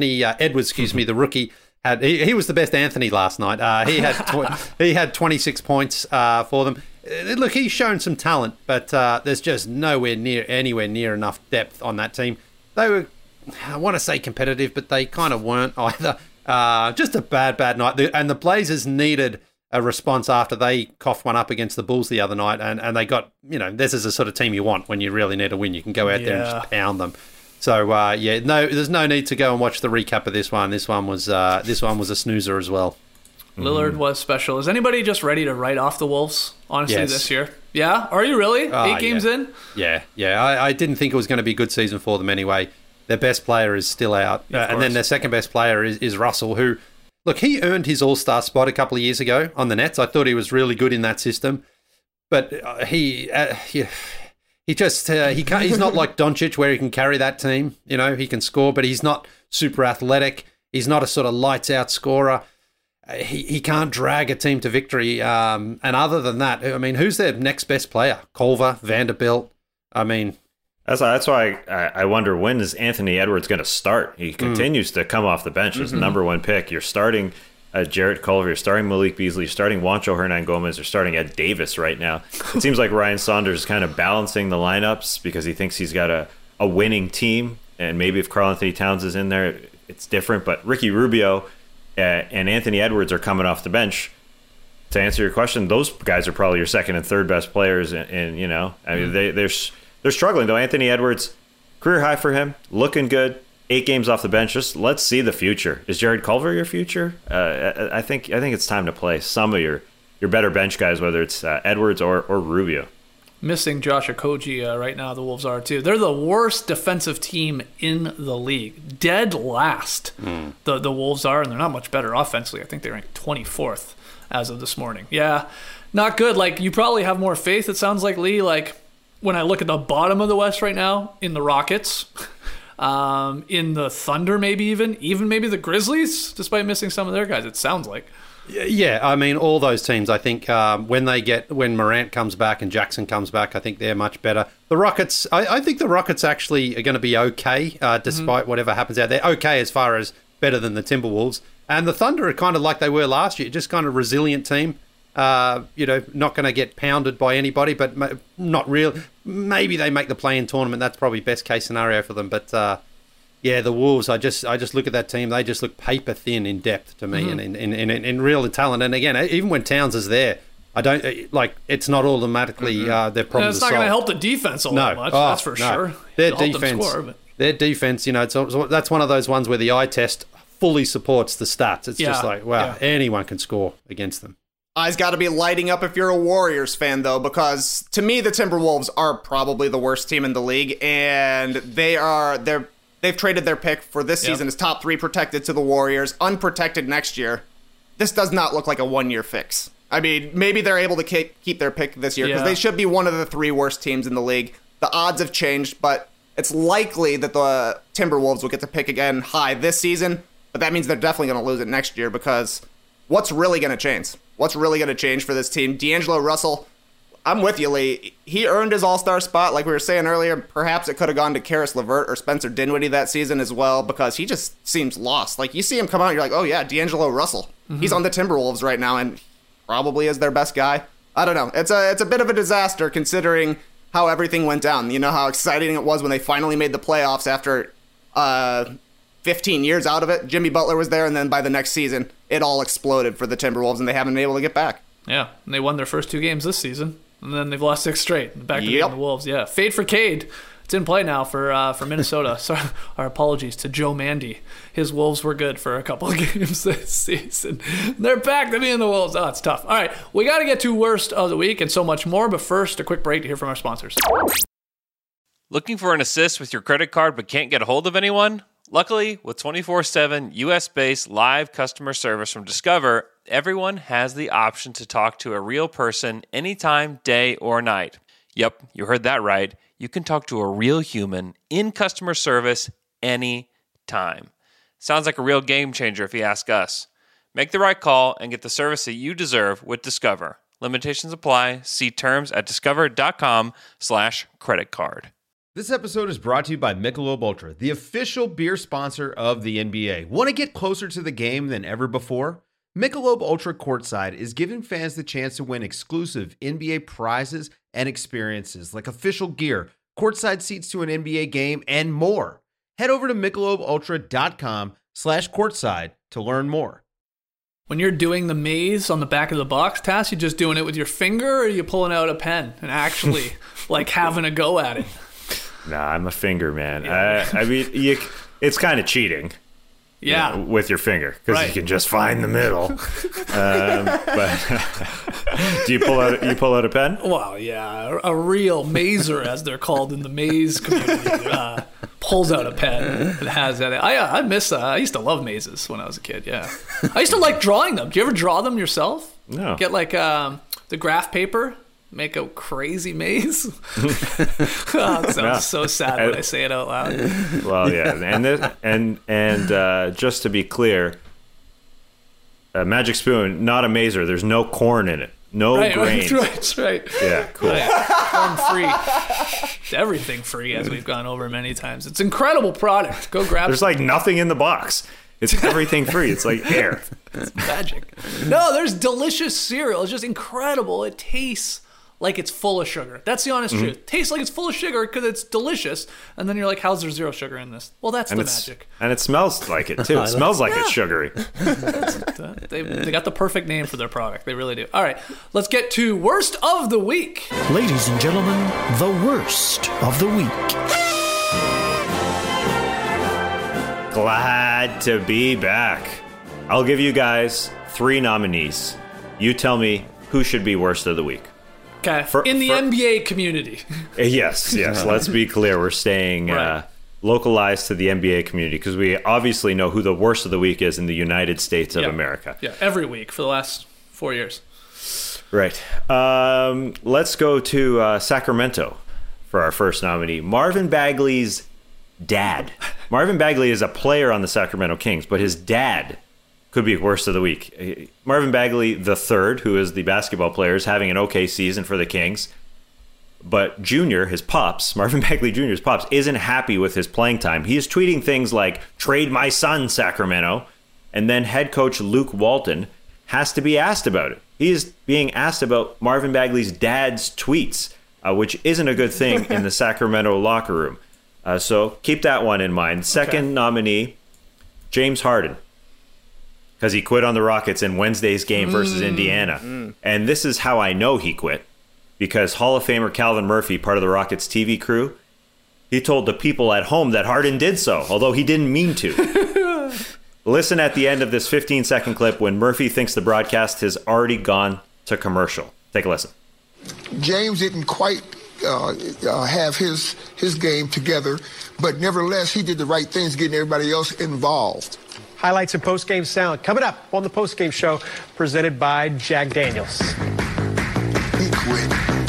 the rookie, he was the best Anthony last night. He had 26 points for them. Look, he's shown some talent, but there's just anywhere near enough depth on that team. They were, I want to say competitive, but they kind of weren't either. Just a bad night. And the Blazers needed a response after they coughed one up against the Bulls the other night, and they got, this is the sort of team you want when you really need a win. You can go out there and just pound them. So there's no need to go and watch the recap of this one. This one was a snoozer as well. Lillard was special. Is anybody just ready to write off the Wolves, honestly, this year? Yeah? Are you really? 8 games in? Yeah. I didn't think it was going to be a good season for them anyway. Their best player is still out. And then their second best player is Russell, who, look, he earned his all-star spot a couple of years ago on the Nets. I thought he was really good in that system. But he's not like Doncic where he can carry that team. He can score, but he's not super athletic. He's not a sort of lights-out scorer. He can't drag a team to victory. And other than that, who's their next best player? Culver, Vanderbilt. That's why I wonder, when is Anthony Edwards going to start? He continues to come off the bench as the number one pick. You're starting Jarrett Culver, you're starting Malik Beasley, you're starting Juancho Hernan-Gomez, you're starting Ed Davis right now. It seems like Ryan Saunders is kind of balancing the lineups because he thinks he's got a winning team, and maybe if Karl-Anthony Towns is in there, it's different. But Ricky Rubio and Anthony Edwards are coming off the bench. To answer your question, those guys are probably your second and third best players, and they're struggling though. Anthony Edwards, career high for him, looking good. 8 games off the bench. Just let's see the future. Is Jared Culver your future? I think it's time to play some of your better bench guys, whether it's Edwards or Rubio. Missing Josh Okogie right now, the Wolves are too. They're the worst defensive team in the league. Dead last, the Wolves are, and they're not much better offensively. I think they rank 24th as of this morning. Yeah, not good. Like, you probably have more faith, it sounds like, Lee. Like, when I look at the bottom of the West right now, in the Rockets, in the Thunder, maybe maybe the Grizzlies, despite missing some of their guys, it sounds like. Yeah, all those teams, I think, when Morant comes back and Jackson comes back, I think they're much better. The Rockets, I think the Rockets actually are going to be okay, despite whatever happens out there. Okay as far as better than the Timberwolves. And the Thunder are kind of like they were last year, just kind of resilient team. Not going to get pounded by anybody, but not real. Maybe they make the play-in tournament. That's probably best case scenario for them. But the Wolves, I just look at that team. They just look paper thin in depth to me, and in real talent. And again, even when Towns is there, I don't like. It's not automatically their problem. It's not going to help the defense all that much. That's for sure. Their It'll help defense. them score, but... Their defense. That's one of those ones where the eye test fully supports the stats. It's just like, wow, anyone can score against them. Eyes got to be lighting up if you're a Warriors fan, though, because to me, the Timberwolves are probably the worst team in the league, and they've traded their pick for this season as top 3 protected to the Warriors, unprotected next year. This does not look like a one-year fix. I mean, maybe they're able to keep their pick this year, because they should be one of the 3 worst teams in the league. The odds have changed, but it's likely that the Timberwolves will get to pick again high this season, but that means they're definitely going to lose it next year, because what's really going to change? What's really going to change for this team? D'Angelo Russell, I'm with you, Lee. He earned his all-star spot, like we were saying earlier. Perhaps it could have gone to Karis LeVert or Spencer Dinwiddie that season as well, because he just seems lost. Like, you see him come out, you're like, oh yeah, D'Angelo Russell. Mm-hmm. He's on the Timberwolves right now, and probably is their best guy. I don't know. It's a bit of a disaster considering how everything went down. You know how exciting it was when they finally made the playoffs after 15 years out of it. Jimmy Butler was there, and then by the next season, it all exploded for the Timberwolves, and they haven't been able to get back. Yeah, and they won their first 2 games this season, and then they've lost 6 straight. Back to being the Wolves. Yeah, fade for Cade. It's in play now for Minnesota. Sorry, our apologies to Joe Mandy. His Wolves were good for a couple of games this season. They're back to being the Wolves. Oh, it's tough. All right, we got to get to worst of the week and so much more, but first, a quick break to hear from our sponsors. Looking for an assist with your credit card but can't get a hold of anyone? Luckily, with 24/7 US-based live customer service from Discover, everyone has the option to talk to a real person anytime, day or night. Yep, you heard that right. You can talk to a real human in customer service anytime. Sounds like a real game changer if you ask us. Make the right call and get the service that you deserve with Discover. Limitations apply. See terms at discover.com/creditcard. This episode is brought to you by Michelob Ultra, the official beer sponsor of the NBA. Want to get closer to the game than ever before? Michelob Ultra Courtside is giving fans the chance to win exclusive NBA prizes and experiences like official gear, courtside seats to an NBA game, and more. Head over to MichelobUltra.com/courtside to learn more. When you're doing the maze on the back of the box, Tass, you just doing it with your finger, or are you pulling out a pen and actually like having a go at it? Nah, I'm a finger man. I mean, it's kind of cheating. Yeah, with your finger, because you can just find the middle. But do you pull out a pen? Well, yeah, a real mazer, as they're called in the maze community, pulls out a pen and has that. I used to love mazes when I was a kid. Yeah, I used to like drawing them. Do you ever draw them yourself? No. Get like the graph paper. Make a crazy maze. It sounds so sad when I say it out loud. Well, yeah, and just to be clear, Magic Spoon, not a mazer. There's no corn in it. No grains. That's right. Yeah, cool. Corn free. It's everything free, as we've gone over many times. It's an incredible product. Go grab. There's like nothing in the box. It's everything free. It's like air. It's magic. No, there's delicious cereal. It's just incredible. It tastes like it's full of sugar. That's the honest truth. Tastes like it's full of sugar because it's delicious. And then you're like, how's there 0 sugar in this? Well, that's the magic. And it smells like it, too. It smells like it's sugary. They got the perfect name for their product. They really do. All right, let's get to worst of the week. Ladies and gentlemen, the worst of the week. Glad to be back. I'll give you guys 3 nominees. You tell me who should be worst of the week. Okay, in the NBA community. Yes. Let's be clear. We're staying localized to the NBA community because we obviously know who the worst of the week is in the United States of America. Yeah, every week for the last 4 years. Right. Let's go to Sacramento for our first nominee. Marvin Bagley's dad. Marvin Bagley is a player on the Sacramento Kings, but his dad could be worst of the week. Marvin Bagley III, who is the basketball player, is having an okay season for the Kings. But Junior, his pops, Marvin Bagley Jr.'s pops, isn't happy with his playing time. He is tweeting things like, trade my son, Sacramento. And then head coach Luke Walton has to be asked about it. He is being asked about Marvin Bagley's dad's tweets, which isn't a good thing in the Sacramento locker room. So keep that one in mind. Second nominee, James Harden. because he quit on the Rockets in Wednesday's game versus Indiana. And this is how I know he quit, because Hall of Famer Calvin Murphy, part of the Rockets TV crew, he told the people at home that Harden did so, although he didn't mean to. Listen at the end of this 15-second clip when Murphy thinks the broadcast has already gone to commercial. Take a listen. James didn't quite have his game together, but nevertheless, he did the right things, getting everybody else involved. Highlights and post-game sound coming up on the post-game show presented by Jack Daniels. He quit.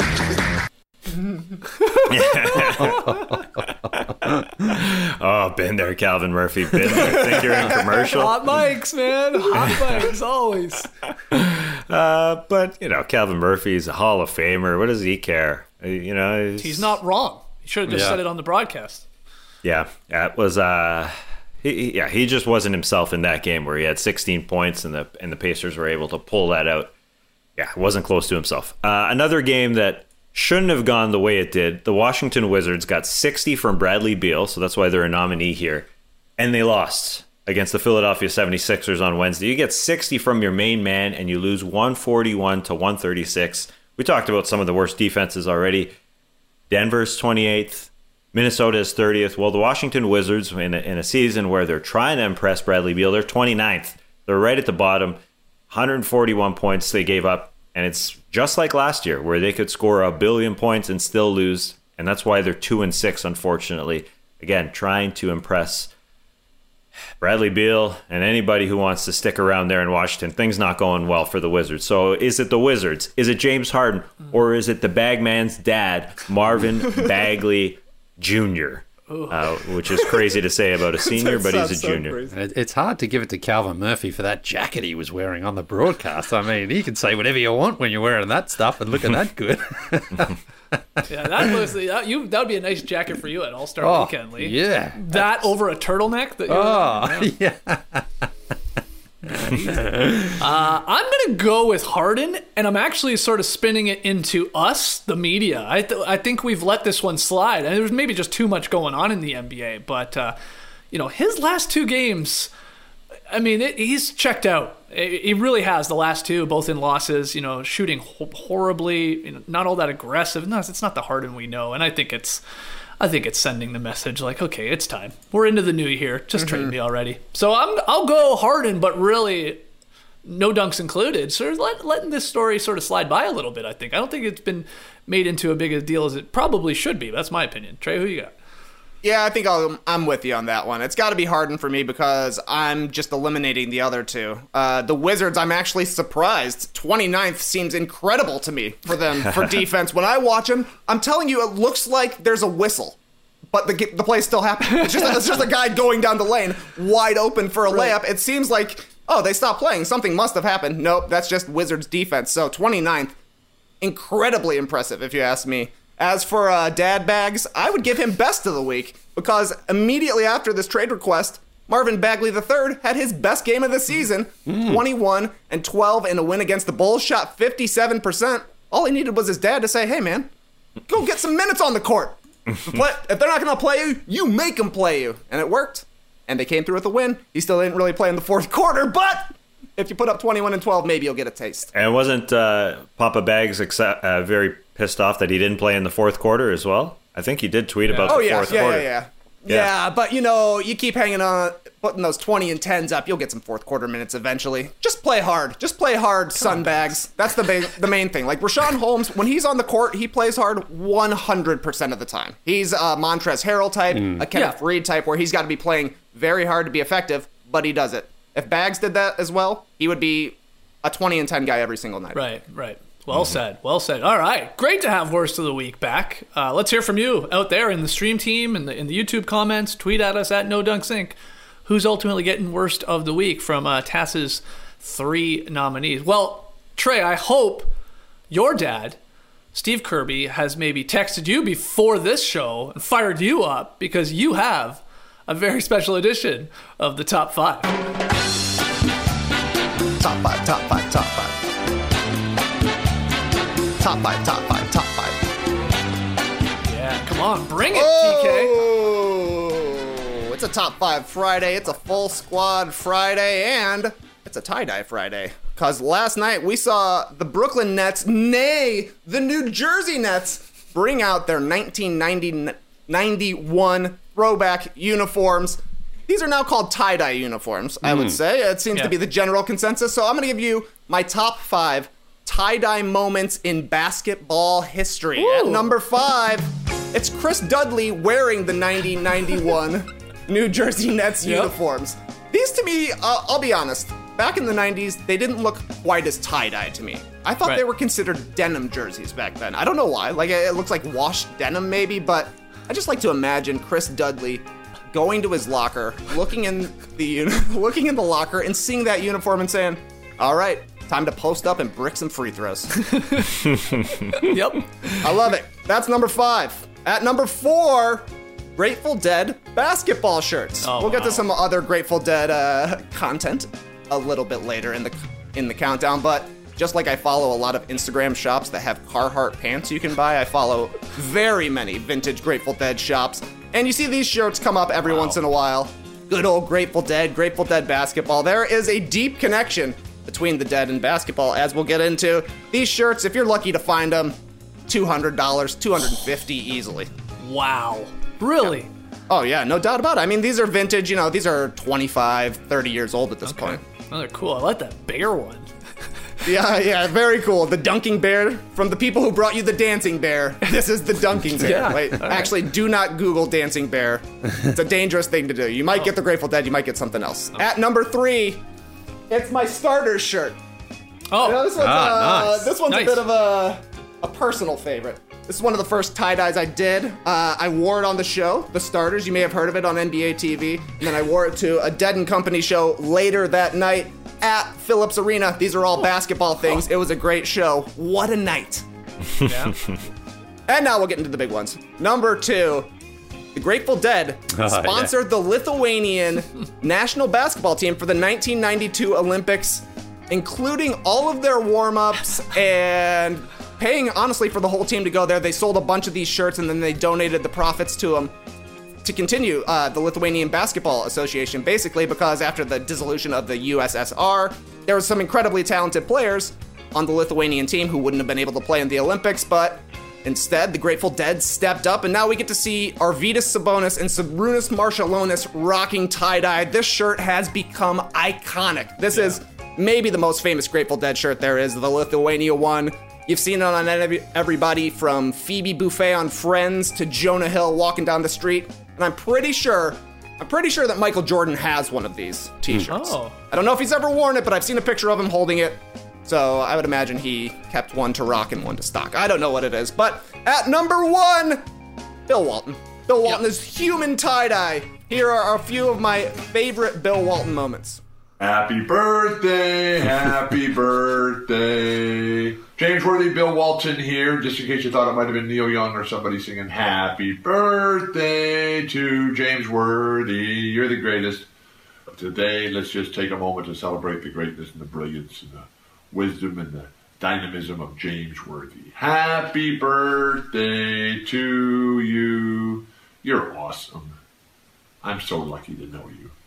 Oh, been there, Calvin Murphy. Been there. Think you're in commercial? Hot mics, man. Hot mics, always. But, Calvin Murphy's a Hall of Famer. What does he care? He's not wrong. He should have just said it on the broadcast. Yeah, it was... He just wasn't himself in that game where he had 16 points and the Pacers were able to pull that out. Yeah, wasn't close to himself. Another game that shouldn't have gone the way it did. The Washington Wizards got 60 from Bradley Beal, so that's why they're a nominee here. And they lost against the Philadelphia 76ers on Wednesday. You get 60 from your main man and you lose 141 to 136. We talked about some of the worst defenses already. Denver's 28th. Minnesota is 30th. Well, the Washington Wizards, in a season where they're trying to impress Bradley Beal, they're 29th. They're right at the bottom. 141 points they gave up. And it's just like last year, where they could score 1 billion points and still lose. And that's why they're 2-6, unfortunately. Again, trying to impress Bradley Beal and anybody who wants to stick around there in Washington. Things not going well for the Wizards. So is it the Wizards? Is it James Harden? Or is it the bagman's dad, Marvin Bagley Jr., which is crazy to say about a senior, but he's a junior. It's hard to give it to Calvin Murphy for that jacket he was wearing on the broadcast. I mean, you can say whatever you want when you're wearing that stuff and looking that good. Yeah, that would be a nice jacket for you at All-Star Weekend, Lee. Yeah. That over a turtleneck? I'm going to go with Harden, and I'm actually sort of spinning it into us, the media. I think we've let this one slide. And there's maybe just too much going on in the NBA, but his last 2 games, I mean, he's checked out. He really has, the last 2, both in losses, shooting horribly, not all that aggressive. No, it's not the Harden we know, and I think it's sending the message like, okay, it's time. We're into the new year. Just trade me already. So I'll go Harden, but really no dunks included. So letting this story sort of slide by a little bit, I think. I don't think it's been made into a big a deal as it probably should be. That's my opinion. Trey, who you got? Yeah, I think I'm with you on that one. It's got to be Harden for me because I'm just eliminating the other 2. The Wizards, I'm actually surprised. 29th seems incredible to me for them for defense. When I watch them, I'm telling you, it looks like there's a whistle, but the play's still happening. It's just a guy going down the lane, wide open for a layup. It seems like, they stopped playing. Something must have happened. Nope, that's just Wizards defense. So 29th, incredibly impressive if you ask me. As for Dad Bags, I would give him best of the week because immediately after this trade request, Marvin Bagley III had his best game of the season, 21 and 12 in a win against the Bulls, shot 57%. All he needed was his dad to say, hey, man, go get some minutes on the court. If they're not going to play you, you make them play you. And it worked. And they came through with a win. He still didn't really play in the fourth quarter, but if you put up 21 and 12, maybe you'll get a taste. And wasn't Papa Bags very pissed off that he didn't play in the fourth quarter as well? I think he did tweet about the fourth quarter. Yeah, but you keep hanging on, putting those 20 and 10s up, you'll get some fourth quarter minutes eventually. Just play hard. Just play hard, Sunbags. That's the main thing. Like Rashawn Holmes, when he's on the court, he plays hard 100% of the time. He's a Montrezl Harrell type, a Kenneth Reed type, where he's got to be playing very hard to be effective, but he does it. If Bags did that as well, he would be a 20 and 10 guy every single night. Right. Well said. All right. Great to have Worst of the Week back. Let's hear from you out there in the stream team and in the YouTube comments. Tweet at us at NoDunksInc. Who's ultimately getting Worst of the Week from Tass's 3 nominees? Well, Trey, I hope your dad, Steve Kirby, has maybe texted you before this show and fired you up because you have a very special edition of the Top 5. Top 5, Top 5, Top 5. Top 5, Top 5, Top 5. Yeah, come on, bring it, TK. It's a Top 5 Friday. It's a full squad Friday, and it's a tie-dye Friday. Because last night we saw the Brooklyn Nets, nay, the New Jersey Nets, bring out their 1990-91 throwback uniforms. These are now called tie-dye uniforms, I would say. It seems to be the general consensus. So I'm going to give you my top 5 tie-dye moments in basketball history. Ooh. At number 5, it's Chris Dudley wearing the 1991 New Jersey Nets uniforms. These to me, I'll be honest, back in the 90s, they didn't look quite as tie-dye to me. I thought they were considered denim jerseys back then. I don't know why. Like, it looks like washed denim maybe, but I just like to imagine Chris Dudley going to his locker, looking in the locker and seeing that uniform and saying, all right, time to post up and brick some free throws. Yep. I love it. That's number 5. At number 4, Grateful Dead basketball shirts. We'll get to some other Grateful Dead content a little bit later in the countdown, but just like I follow a lot of Instagram shops that have Carhartt pants you can buy, I follow very many vintage Grateful Dead shops. And you see these shirts come up every once in a while. Good old Grateful Dead basketball. There is a deep connection between the Dead and basketball, as we'll get into. These shirts, if you're lucky to find them, $200, $250 easily. Wow. Really? Yeah. Oh, yeah, no doubt about it. I mean, these are vintage, these are 25, 30 years old at this point. Oh, they're cool. I like that bear one. Yeah, very cool. The dunking bear from the people who brought you the dancing bear. This is the dunking bear. Yeah, Wait, actually, do not Google dancing bear. It's a dangerous thing to do. You might get the Grateful Dead, you might get something else. At number 3, it's my starters shirt. Oh, this one's, nice. This one's a bit of a personal favorite. This is one of the first tie-dyes I did. I wore it on the show, The Starters. You may have heard of it on NBA TV. And then I wore it to a Dead & Company show later that night at Phillips Arena. These are all basketball things. It was a great show. What a night. Yeah. And now we'll get into the big ones. Number 2, the Grateful Dead sponsored the Lithuanian national basketball team for the 1992 Olympics, including all of their warm-ups and paying, honestly, for the whole team to go there. They sold a bunch of these shirts and then they donated the profits to them to continue the Lithuanian Basketball Association, basically because after the dissolution of the USSR, there were some incredibly talented players on the Lithuanian team who wouldn't have been able to play in the Olympics, but instead, the Grateful Dead stepped up, and now we get to see Arvydas Sabonis and Sarunas Marciulionis rocking tie-dye. This shirt has become iconic. This is maybe the most famous Grateful Dead shirt there is, the Lithuania one. You've seen it on everybody from Phoebe Buffay on Friends to Jonah Hill walking down the street. And I'm pretty sure that Michael Jordan has one of these t-shirts. Oh. I don't know if he's ever worn it, but I've seen a picture of him holding it. So I would imagine he kept one to rock and one to stock. I don't know what it is. But at number 1, Bill Walton. Bill Walton is human tie-dye. Here are a few of my favorite Bill Walton moments. Happy birthday, happy birthday. James Worthy, Bill Walton here, just in case you thought it might have been Neil Young or somebody singing happy birthday to James Worthy. You're the greatest. Today, let's just take a moment to celebrate the greatness and the brilliance and the wisdom and the dynamism of James Worthy. Happy birthday to you. You're awesome. I'm so lucky to know you.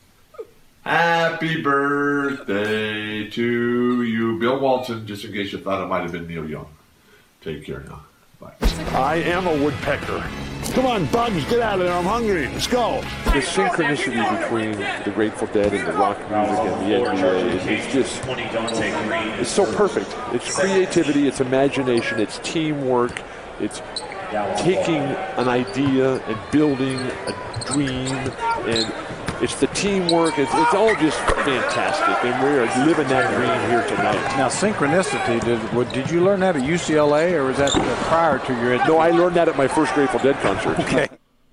Happy birthday to you. Bill Walton, just in case you thought it might have been Neil Young. Take care now. Bye. I am a woodpecker. Come on, bugs, get out of there. I'm hungry. Let's go. The synchronicity between the Grateful Dead and the rock music and the NBA is just, it's so perfect. It's creativity, it's imagination, it's teamwork, it's taking an idea and building a dream, and it's the teamwork. It's all just fantastic, and we are living that dream here tonight. Now, synchronicity, did you learn that at UCLA, or was that prior to your education? No, I learned that at my first Grateful Dead concert. Okay.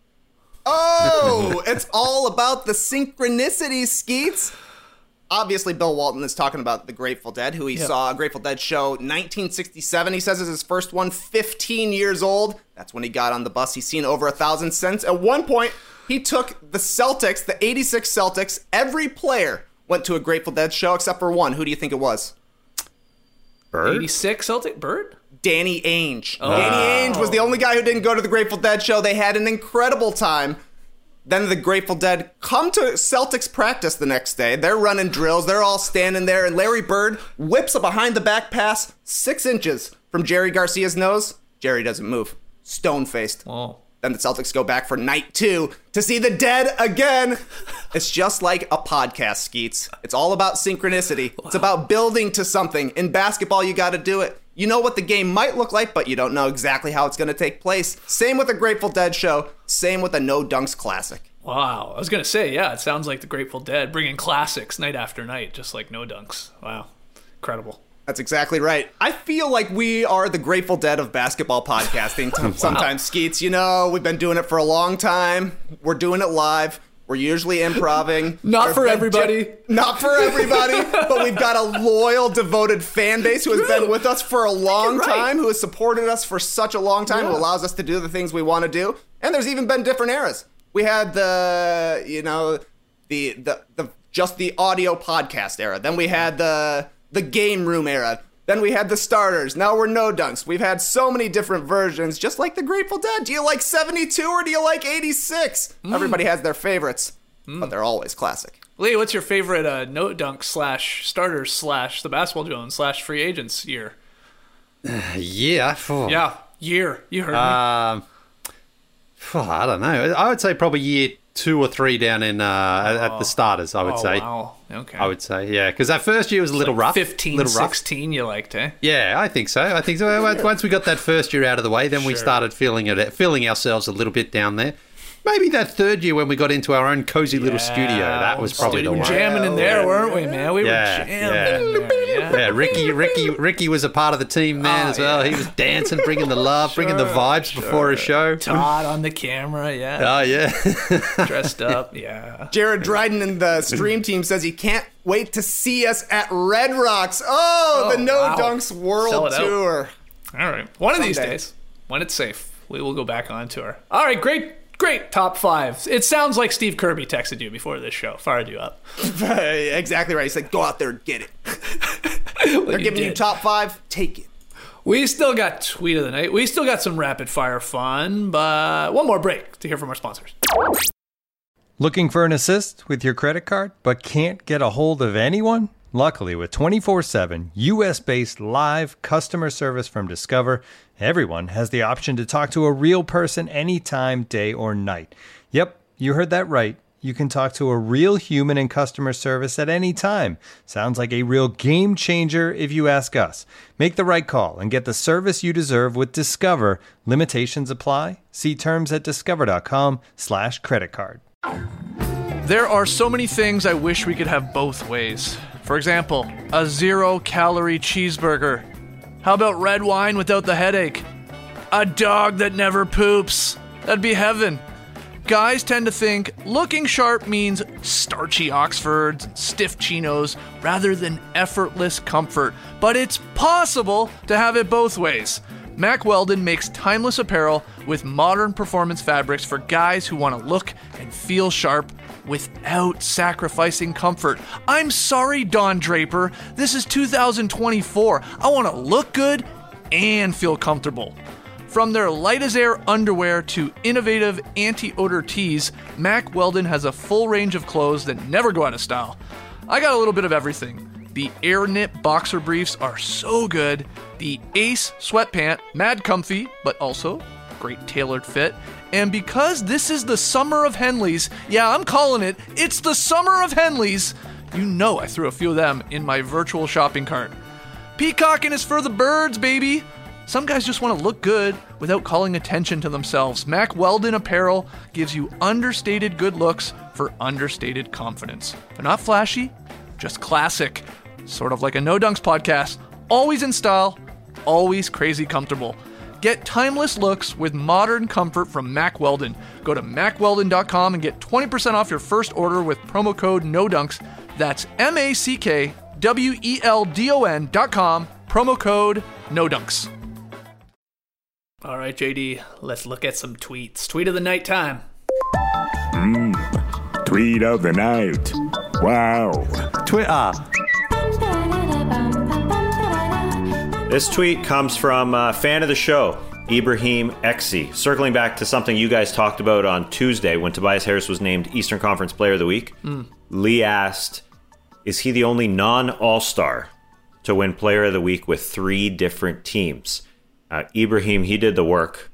Oh, it's all about the synchronicity, Skeets. Obviously, Bill Walton is talking about the Grateful Dead, who he saw a Grateful Dead show 1967. He says it's his first one, 15 years old. That's when he got on the bus. He's seen over 1,000 since. At one point, he took the Celtics, the 86 Celtics. Every player went to a Grateful Dead show except for one. Who do you think it was? Bird? 86 Celtic? Bird? Danny Ainge. Oh. Danny Ainge was the only guy who didn't go to the Grateful Dead show. They had an incredible time. Then the Grateful Dead come to Celtics practice the next day. They're running drills. They're all standing there, and Larry Bird whips a behind-the-back pass 6 inches from Jerry Garcia's nose. Jerry doesn't move. Stone-faced. Oh. Then the Celtics go back for night 2 to see the Dead again. It's just like a podcast, Skeets. It's all about synchronicity. Wow. It's about building to something. In basketball, you got to do it. You know what the game might look like, but you don't know exactly how it's going to take place. Same with the Grateful Dead show. Same with the No Dunks classic. Wow. I was going to say, yeah, it sounds like the Grateful Dead bringing classics night after night, just like No Dunks. Wow. Incredible. That's exactly right. I feel like we are the Grateful Dead of basketball podcasting sometimes, Skeets. You know, we've been doing it for a long time. We're doing it live. We're usually improving. Not for everybody. Not for everybody, but we've got a loyal, devoted fan base who has been with us for a long time, who has supported us for such a long time, who allows us to do the things we want to do. And there's even been different eras. We had the just the audio podcast era. Then we had the game room era. Then we had the starters. Now we're No Dunks. We've had so many different versions, just like the Grateful Dead. Do you like 72 or do you like 86? Everybody has their favorites, but they're always classic. Lee, what's your favorite No Dunks / starters / the Basketball Jones / free agents year? Yeah. Year. You heard me. I don't know. I would say probably year 2 or 3 down in at the starters, I would say. Wow. Okay. I would say, yeah. Because that first year was a little rough. 15, 16 you liked, eh? Yeah, I think so. Once we got that first year out of the way, then we started feeling ourselves a little bit down there. Maybe that third year when we got into our own cozy little studio, that was probably the one. We were jamming in there, weren't we, man? We were jamming in there. Yeah, Ricky was a part of the team then as well. He was dancing, bringing the love, bringing the vibes before a show. Todd on the camera, yeah. Oh, yeah. Dressed up, yeah. Jared Dryden in the stream team says he can't wait to see us at Red Rocks. The No Dunks World Tour. All right. One of these days, when it's safe, we will go back on tour. All right, great top 5. It sounds like Steve Kirby texted you before this show, fired you up. Exactly right. He said, go out there and get it. They're giving you top 5, take it. We still got Tweet of the Night. We still got some rapid fire fun, but one more break to hear from our sponsors. Looking for an assist with your credit card, but can't get a hold of anyone? Luckily, with 24/7 U.S.-based live customer service from Discover, everyone has the option to talk to a real person anytime, day or night. Yep, you heard that right. You can talk to a real human in customer service at any time. Sounds like a real game changer if you ask us. Make the right call and get the service you deserve with Discover. Limitations apply. See terms at discover.com/creditcard. There are so many things I wish we could have both ways. For example, a 0-calorie cheeseburger. How about red wine without the headache? A dog that never poops. That'd be heaven. Guys tend to think looking sharp means starchy Oxfords, stiff chinos, rather than effortless comfort. But it's possible to have it both ways. Mack Weldon makes timeless apparel with modern performance fabrics for guys who want to look and feel sharp without sacrificing comfort. I'm sorry, Don Draper. This is 2024. I want to look good and feel comfortable. From their light-as-air underwear to innovative anti-odor tees, Mack Weldon has a full range of clothes that never go out of style. I got a little bit of everything. The Air Knit boxer briefs are so good. The Ace sweatpant, mad comfy, but also great tailored fit. And because this is the summer of Henleys, yeah, I'm calling it, it's the summer of Henleys, you know I threw a few of them in my virtual shopping cart. Peacocking is for the birds, baby. Some guys just want to look good without calling attention to themselves. Mack Weldon apparel gives you understated good looks for understated confidence. They're not flashy, just classic. Sort of like a No Dunks podcast. Always in style, always crazy comfortable. Get timeless looks with modern comfort from Mack Weldon. Go to MackWeldon.com and get 20% off your first order with promo code NODUNKS. That's MackWeldon.com, promo code NODUNKS. All right, JD, let's look at some tweets. Tweet of the night time. Tweet of the night. Wow. Twitter. This tweet comes from a fan of the show, Ibrahim Exi. Circling back to something you guys talked about on Tuesday when Tobias Harris was named Eastern Conference Player of the Week. Lee asked, is he the only non-All-Star to win Player of the Week with 3 different teams? Ibrahim, he did the work.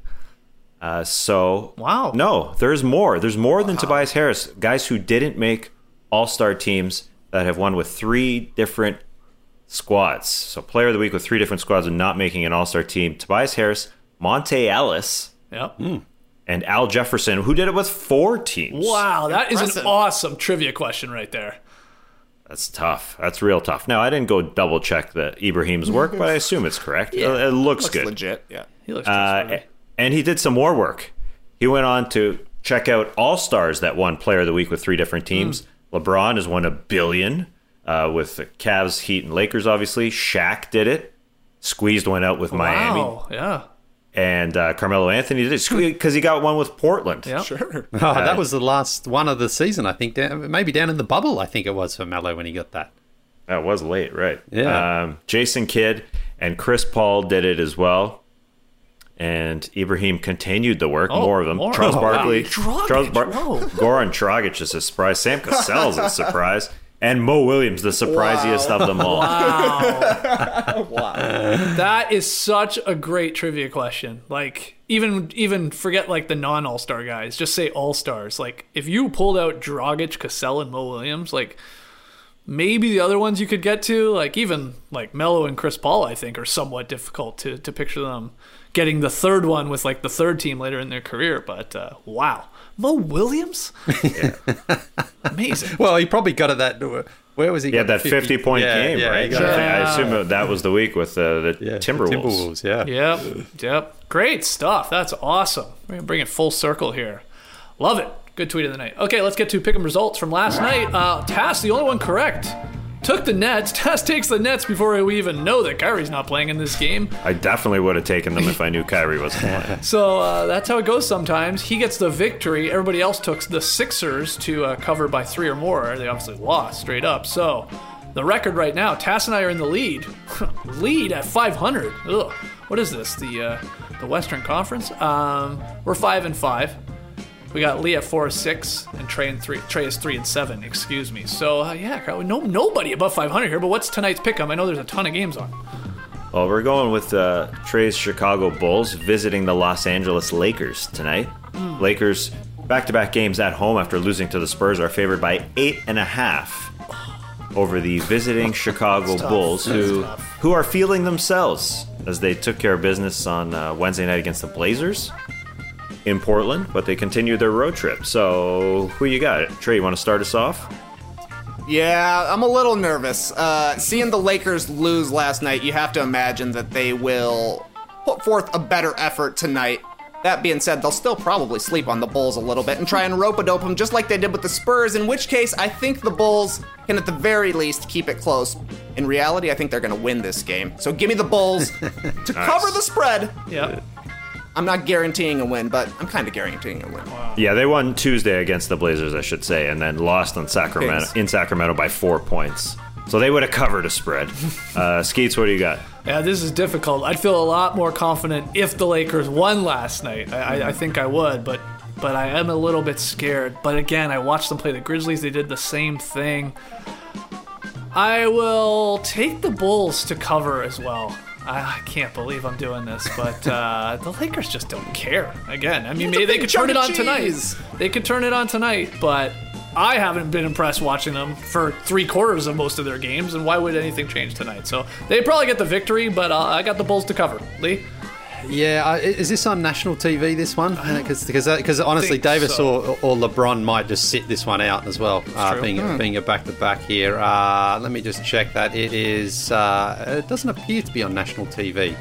Wow. No, there's more. There's more than Tobias Harris. Guys who didn't make All-Star teams that have won with 3 different squads. So Player of the Week with 3 different squads and not making an All-Star team. Tobias Harris, Monte Ellis, and Al Jefferson, who did it with 4 teams. Wow, that is an awesome trivia question right there. That's tough. That's real tough. Now, I didn't go double check Ibrahim's work, but I assume it's correct. Yeah. It looks good. Legit, yeah. He looks trustworthy. And he did some more work. He went on to check out All-Stars that won Player of the Week with 3 different teams. LeBron has won $1 billion with the Cavs, Heat, and Lakers, obviously. Shaq did it. Squeezed one out with Miami. Wow, yeah. And Carmelo Anthony did it because he got one with Portland. Yep. Sure. That was the last one of the season, I think. Maybe down in the bubble, I think it was for Melo when he got that. That was late, right? Yeah. Jason Kidd and Chris Paul did it as well. And Ibrahim continued the work. More of them. Charles Barkley. Goran Dragic is a surprise. Sam Cassell is a surprise. And Mo Williams, the surprisiest of them all. Wow. That is such a great trivia question. Like, even forget like the non-all-star guys. Just say all-stars. Like, if you pulled out Dragic, Cassell, and Mo Williams, like, maybe the other ones you could get to, like even like Melo and Chris Paul, I think, are somewhat difficult to picture them getting the third one with like the third team later in their career. But wow. Mo Williams? Yeah. Amazing. Well, he probably got it that. Where was he? Yeah, that 50-point game, right? I assume that was the week with the Timberwolves. Yep. Great stuff. That's awesome. We're going to bring it full circle here. Love it. Good tweet of the night. Okay, let's get to pick 'em results from last night. Tass, the only one correct. Took the Nets. Tass takes the Nets before we even know that Kyrie's not playing in this game. I definitely would have taken them if I knew Kyrie wasn't playing. So that's how it goes sometimes. He gets the victory. Everybody else took the Sixers to cover by 3 or more. They obviously lost straight up. So the record right now, Tass and I are in the lead. Lead at 500. Ugh. What is this? The Western Conference? We're 5-5. We got Lee at 4-6 and Trey is 3-7. Excuse me. So nobody above 500 here. But what's tonight's pick'em? I know there's a ton of games on. Well, we're going with Trey's Chicago Bulls visiting the Los Angeles Lakers tonight. Lakers back-to-back games at home after losing to the Spurs are favored by 8.5 over the visiting Chicago Bulls, who are feeling themselves as they took care of business on Wednesday night against the Blazers in Portland, but they continued their road trip. So who you got? Trey, you want to start us off? Yeah, I'm a little nervous. Seeing the Lakers lose last night, you have to imagine that they will put forth a better effort tonight. That being said, they'll still probably sleep on the Bulls a little bit and try and rope-a-dope them just like they did with the Spurs, in which case I think the Bulls can at the very least keep it close. In reality, I think they're going to win this game. So give me the Bulls to cover the spread. Yep. I'm not guaranteeing a win, but I'm kind of guaranteeing a win. Wow. Yeah, they won Tuesday against the Blazers, I should say, and then lost in Sacramento by 4 points. So they would have covered a spread. Skeets, what do you got? Yeah, this is difficult. I'd feel a lot more confident if the Lakers won last night. I think I would, but I am a little bit scared. But again, I watched them play the Grizzlies. They did the same thing. I will take the Bulls to cover as well. I can't believe I'm doing this, but the Lakers just don't care. Again, I mean, maybe they could turn it on tonight. They could turn it on tonight, but I haven't been impressed watching them for 3/4 of most of their games, and why would anything change tonight? So they probably get the victory, but I got the Bulls to cover. Lee? Yeah, is this on national TV, this one? Because honestly, Davis or LeBron might just sit this one out as well, being a back-to-back here. Let me just check that. It is. It doesn't appear to be on national TV.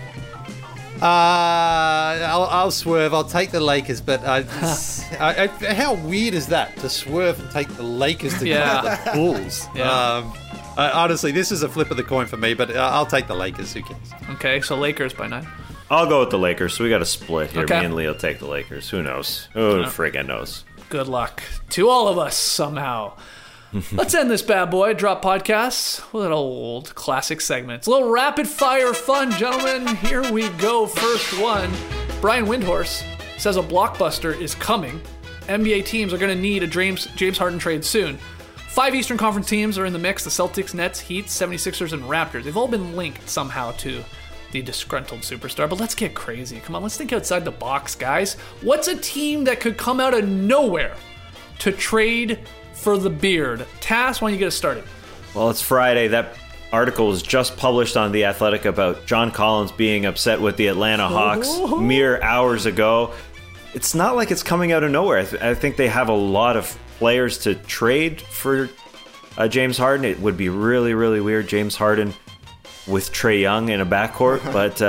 I'll swerve. I'll take the Lakers, but how weird is that to swerve and take the Lakers to cover the Bulls? Yeah. Honestly, this is a flip of the coin for me, but I'll take the Lakers. Who cares? Okay, so Lakers by 9. I'll go with the Lakers. So we got a split here. Okay. Me and Lee will take the Lakers. Who knows? Who friggin' knows? Good luck to all of us somehow. Let's end this bad boy. Drop podcasts with an old classic segment. It's a little rapid fire fun, gentlemen. Here we go. First one. Brian Windhorse says a blockbuster is coming. NBA teams are going to need a James Harden trade soon. 5 Eastern Conference teams are in the mix: the Celtics, Nets, Heat, 76ers, and Raptors. They've all been linked somehow to the disgruntled superstar. But let's get crazy. Come on, let's think outside the box, guys. What's a team that could come out of nowhere to trade for the beard? Tass, why don't you get us started? Well, it's Friday. That article was just published on The Athletic about John Collins being upset with the Atlanta Hawks mere hours ago. It's not like it's coming out of nowhere. I think they have a lot of players to trade for James Harden. It would be really, really weird, James Harden with Trae Young in a backcourt. But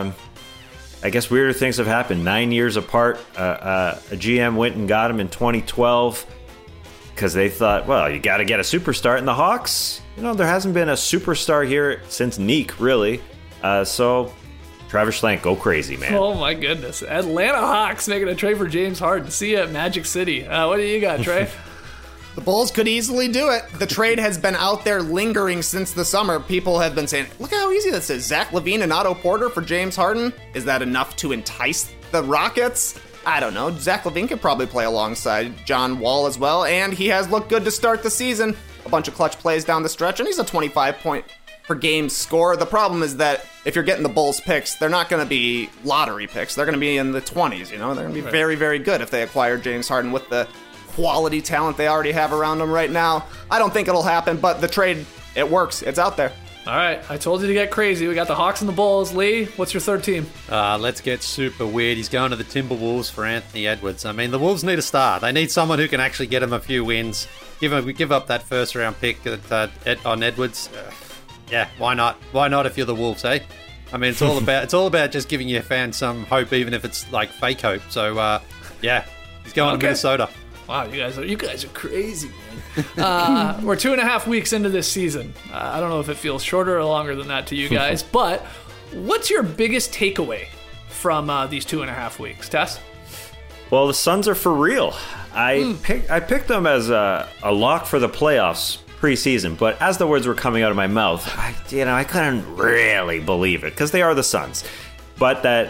I guess weirder things have happened. 9 years apart. A GM went and got him in 2012 because they thought, well, you got to get a superstar. And the Hawks, there hasn't been a superstar here since Neek, really. So Travis Schlenk, go crazy, man. Oh, my goodness. Atlanta Hawks making a trade for James Harden. See you at Magic City. What do you got, Trey? The Bulls could easily do it. The trade has been out there lingering since the summer. People have been saying, look how easy this is. Zach LaVine and Otto Porter for James Harden. Is that enough to entice the Rockets? I don't know. Zach LaVine could probably play alongside John Wall as well, and he has looked good to start the season. A bunch of clutch plays down the stretch, and he's a 25-point per game scorer. The problem is that if you're getting the Bulls picks, they're not going to be lottery picks. They're going to be in the 20s, They're going to be very, very good if they acquire James Harden with the quality talent they already have around them right now. I don't think it'll happen, but the trade, it works. It's out there. All right, I told you to get crazy. We got the Hawks and the Bulls. Lee, what's your third team? Let's get super weird. He's going to the Timberwolves for Anthony Edwards. I mean, the Wolves need a star. They need someone who can actually get them a few wins. Give up that first-round pick on Edwards. Yeah, why not? Why not if you're the Wolves, eh? I mean, it's all about just giving your fans some hope, even if it's like fake hope. So, yeah, he's going to Minnesota. Wow, you guys are crazy, man. We're 2.5 weeks into this season. I don't know if it feels shorter or longer than that to you guys, but what's your biggest takeaway from these 2.5 weeks, Tess? Well, the Suns are for real. I picked them as a lock for the playoffs preseason, but as the words were coming out of my mouth, I couldn't really believe it because they are the Suns. But that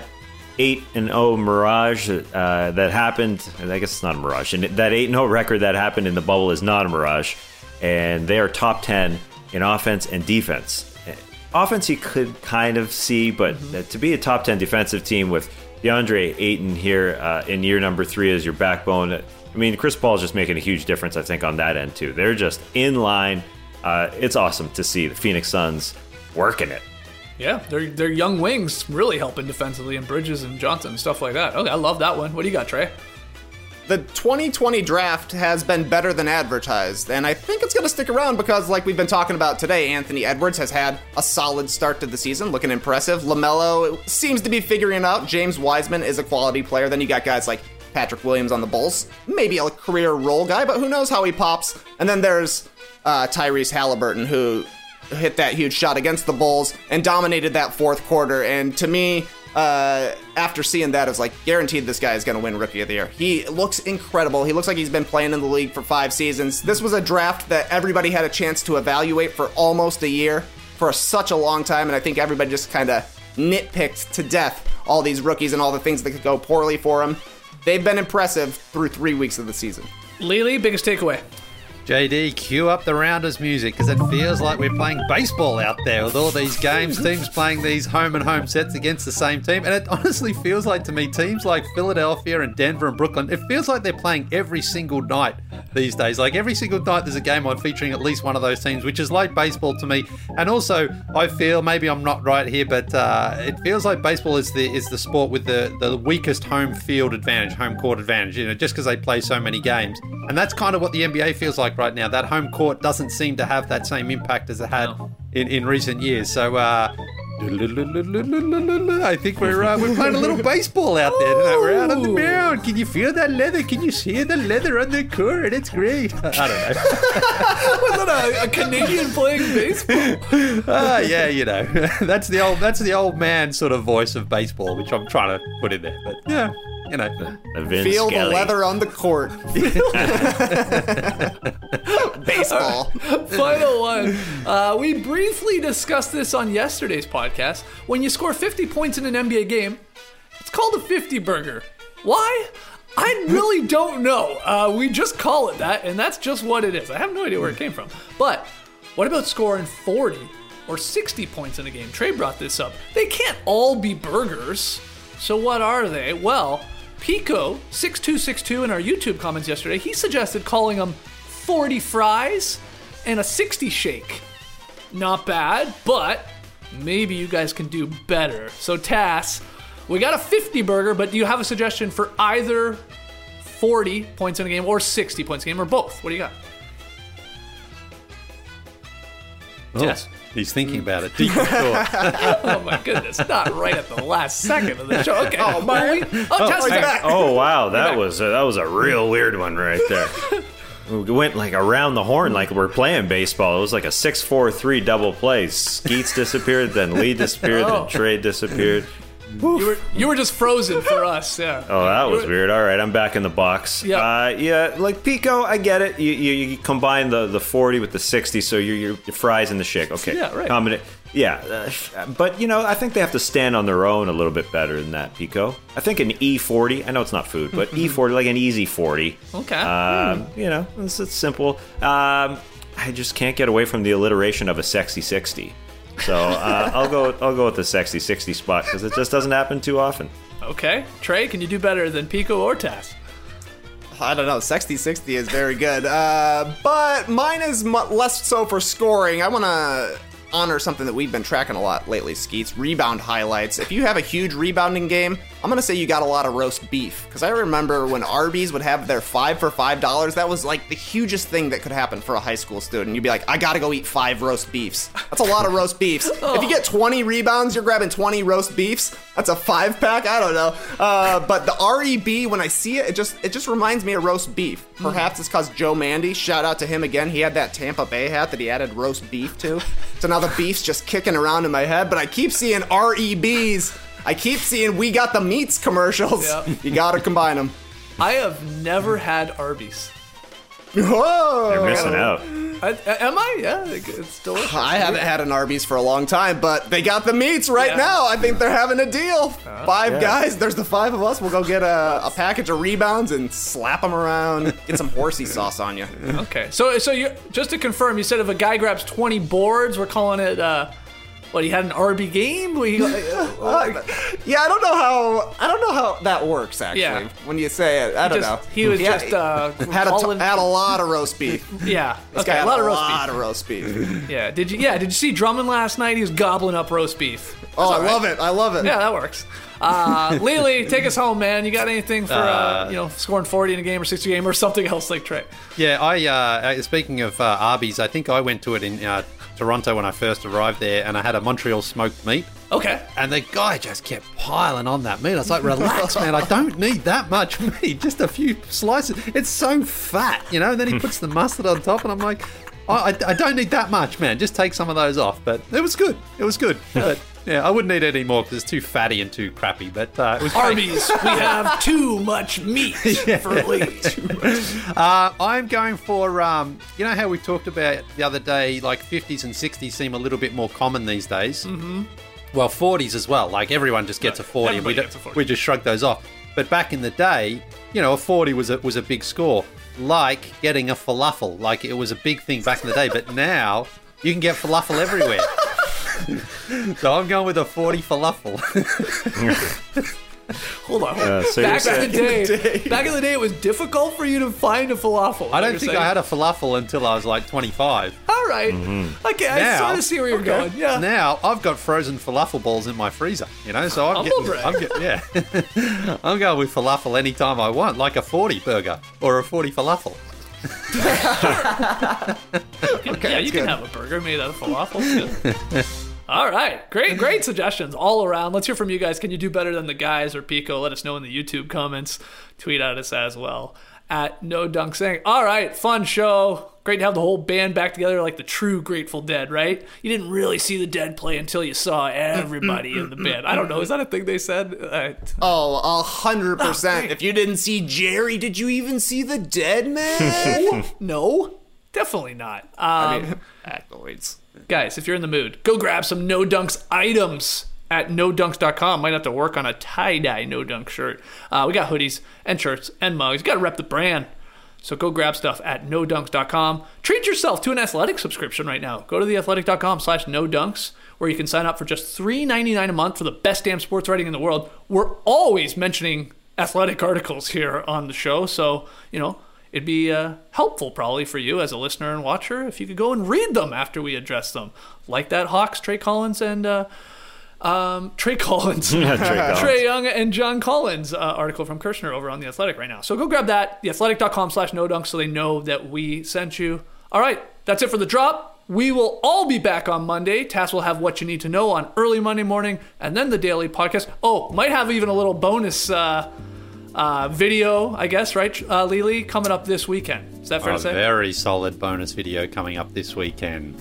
8-0 mirage that happened, I guess it's not a mirage, and that 8-0 record that happened in the bubble is not a mirage, and they are top 10 in offense and defense. Offense you could kind of see, but to be a top 10 defensive team with DeAndre Ayton here in year number 3 as your backbone, I mean, Chris Paul is just making a huge difference, I think, on that end too. They're just in line. It's awesome to see the Phoenix Suns working it. Yeah, their young wings really helping defensively, and Bridges and Johnson and stuff like that. Okay, I love that one. What do you got, Trey? The 2020 draft has been better than advertised, and I think it's going to stick around because, like we've been talking about today, Anthony Edwards has had a solid start to the season, looking impressive. LaMelo seems to be figuring it out. James Wiseman is a quality player. Then you got guys like Patrick Williams on the Bulls, maybe a career role guy, but who knows how he pops. And then there's Tyrese Halliburton, who hit that huge shot against the Bulls and dominated that fourth quarter. And to me, after seeing that, I was like, guaranteed this guy is going to win Rookie of the Year. He looks incredible. He looks like he's been playing in the league for 5 seasons. This was a draft that everybody had a chance to evaluate for almost a year, for such a long time, and I think everybody just kind of nitpicked to death all these rookies and all the things that could go poorly for them. They've been impressive through 3 weeks of the season. Lily, biggest takeaway? JD, cue up the Rounders music because it feels like we're playing baseball out there with all these games, teams playing these home and home sets against the same team. And it honestly feels like to me, teams like Philadelphia and Denver and Brooklyn, it feels like they're playing every single night these days. Like every single night there's a game on featuring at least one of those teams, which is like baseball to me. And also, I feel, maybe I'm not right here, but it feels like baseball is the sport with the weakest home field advantage, home court advantage, just because they play so many games. And that's kind of what the NBA feels like right now. That home court doesn't seem to have that same impact as it had in recent years. So I think we're playing a little baseball out there tonight. We're out on the mound. Can you feel that leather? Can you see the leather on the court? It's great. I don't know. Was that a Canadian playing baseball? Yeah, that's the old man sort of voice of baseball, which I'm trying to put in there. But yeah. Feel the leather on the court. Baseball. Final one. We briefly discussed this on yesterday's podcast. When you score 50 points in an NBA game, It's called a 50 burger. Why? I really don't know. We just call it that, and that's just what it is. I have no idea where it came from. But what about scoring 40 or 60 points in a game? Trey brought this up. They can't all be burgers. So what are they? Well, Pico6262 in our YouTube comments yesterday, he suggested calling them 40 fries and a 60 shake. Not bad, but maybe you guys can do better. So Tass, we got a 50 burger, but do you have a suggestion for either 40 points in a game or 60 points in a game, or both? What do you got? Yes. He's thinking about it. Deep thought. Oh my goodness! Not right at the last second of the show. Okay. Oh man! Tess back. Oh wow, that was a real weird one right there. We went like around the horn like we're playing baseball. It was like a 6-4-3 double play. Skeets disappeared, then Lee disappeared, then Trey disappeared. You were just frozen for us, yeah. Oh, that was weird. All right, I'm back in the box. Yeah. Yeah, like Pico, I get it. You combine the 40 with the 60, so your fries and the shake. Okay. Yeah, right. But, I think they have to stand on their own a little bit better than that, Pico. I think an E40, I know it's not food, but E40, like an easy 40. Okay. It's simple. I just can't get away from the alliteration of a sexy 60. So I'll go with the sexy 60 spot because it just doesn't happen too often. Okay. Trey, can you do better than Pico or Tass? I don't know. 60-60 is very good. But mine is less so for scoring. I want to honor something that we've been tracking a lot lately, Skeets. Rebound highlights. If you have a huge rebounding game, I'm going to say you got a lot of roast beef. Because I remember when Arby's would have their 5 for $5, that was like the hugest thing that could happen for a high school student. You'd be like, I got to go eat 5 roast beefs. That's a lot of roast beefs. If you get 20 rebounds, you're grabbing 20 roast beefs. That's a 5-pack? I don't know. But the REB, when I see it, it just reminds me of roast beef. Perhaps it's because Joe Mandy, shout out to him again, he had that Tampa Bay hat that he added roast beef to. So now the beef's just kicking around in my head, but I keep seeing REBs. I keep seeing We Got the Meats commercials. Yep. You gotta combine them. I have never had Arby's. Whoa! You're missing out. Am I? Yeah, it's delicious. I haven't had an Arby's for a long time, but they got the meats right now. I think they're having a deal. 5 guys. There's the 5 of us. We'll go get a package of rebounds and slap them around. Get some horsey sauce on you. Okay. So you just to confirm, you said if a guy grabs 20 boards, we're calling it. What, he had an RB game? Yeah, I don't know how that works actually. Yeah. When you say it, I don't know. He was had a lot of roast beef. Yeah, this guy had a lot of roast beef. Yeah, did you see Drummond last night? He was gobbling up roast beef. Oh, I love it. I love it. Yeah, that works. Lily, take us home, man. You got anything for scoring 40 in a game or 60 game or something else like Trey? Yeah, I speaking of Arby's, I think I went to it in Toronto when I first arrived there, and I had a Montreal smoked meat. Okay. And the guy just kept piling on that meat. I was like, relax, man. I don't need that much meat. Just a few slices. It's so fat, And then he puts the mustard on top, and I'm like, I don't need that much, man. Just take some of those off. But it was good. But yeah, I wouldn't eat it anymore because it's too fatty and too crappy. But it was Arby's. We have too much meat for Lee. I'm going for, you know how we talked about the other day, like 50s and 60s seem a little bit more common these days? Mm-hmm. Well, 40s as well. Like everyone just gets a 40 and we just shrug those off. But back in the day, a 40 was a big score. Like getting a falafel. Like it was a big thing back in the day. But now you can get falafel everywhere. So I'm going with a 40 falafel. Hold on. Back in the day, it was difficult for you to find a falafel. I don't think I had a falafel until I was like 25. All right. Mm-hmm. Okay, I sort of see where you're going. Yeah. Now I've got frozen falafel balls in my freezer. So I'm going with falafel anytime I want, like a 40 burger or a 40 falafel. Okay, you can have a burger made out of falafel. All right. Great suggestions all around. Let's hear from you guys. Can you do better than the guys or Pico? Let us know in the YouTube comments. Tweet at us as well at No Dunk Saying. All right. Fun show. Great to have the whole band back together like the true Grateful Dead, right? You didn't really see the Dead play until you saw everybody in the band. I don't know. Is that a thing they said? 100%. If you didn't see Jerry, did you even see the Dead, man? No. Definitely not. Accolades. Guys, if you're in the mood, go grab some No Dunks items at nodunks.com. Might have to work on a tie-dye No Dunk shirt. We got hoodies and shirts and mugs. You got to rep the brand. So go grab stuff at nodunks.com. Treat yourself to an Athletic subscription right now. Go to theathletic.com/nodunks, where you can sign up for just $3.99 a month for the best damn sports writing in the world. We're always mentioning Athletic articles here on the show, so, it'd be helpful probably for you as a listener and watcher if you could go and read them after we address them. Like that Hawks, Trey Collins, and Trey Young and John Collins article from Kirshner over on The Athletic right now. So go grab that, theathletic.com/nodunks, so they know that we sent you. All right, that's it for the drop. We will all be back on Monday. Tass will have what you need to know on early Monday morning, and then the daily podcast. Oh, might have even a little bonus video, I guess, right, Lily, coming up this weekend. Is that fair to say? A very solid bonus video coming up this weekend.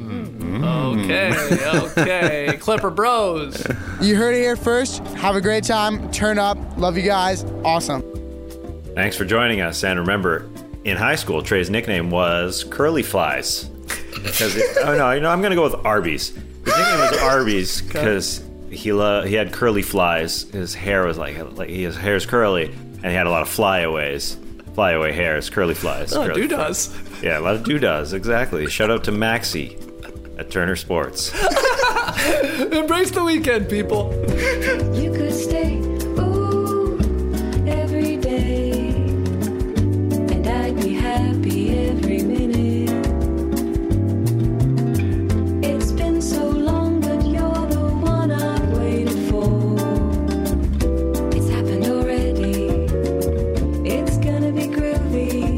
Okay. Clipper Bros. You heard it here first. Have a great time. Turn up. Love you guys. Awesome. Thanks for joining us. And remember, in high school, Trey's nickname was Curly Flies. Because I'm going to go with Arby's. His nickname was Arby's because he had curly flies. His hair was his hair's curly, and he had a lot of flyaway hairs, curly flies. Oh, doodads. Yeah, a lot of doodads, exactly. Shout out to Maxie at Turner Sports. Embrace the weekend, people. You could stay, every day, and I'd be happy every minute. It's been so long, but you're the one I've waited for. It's happened already. It's gonna be groovy.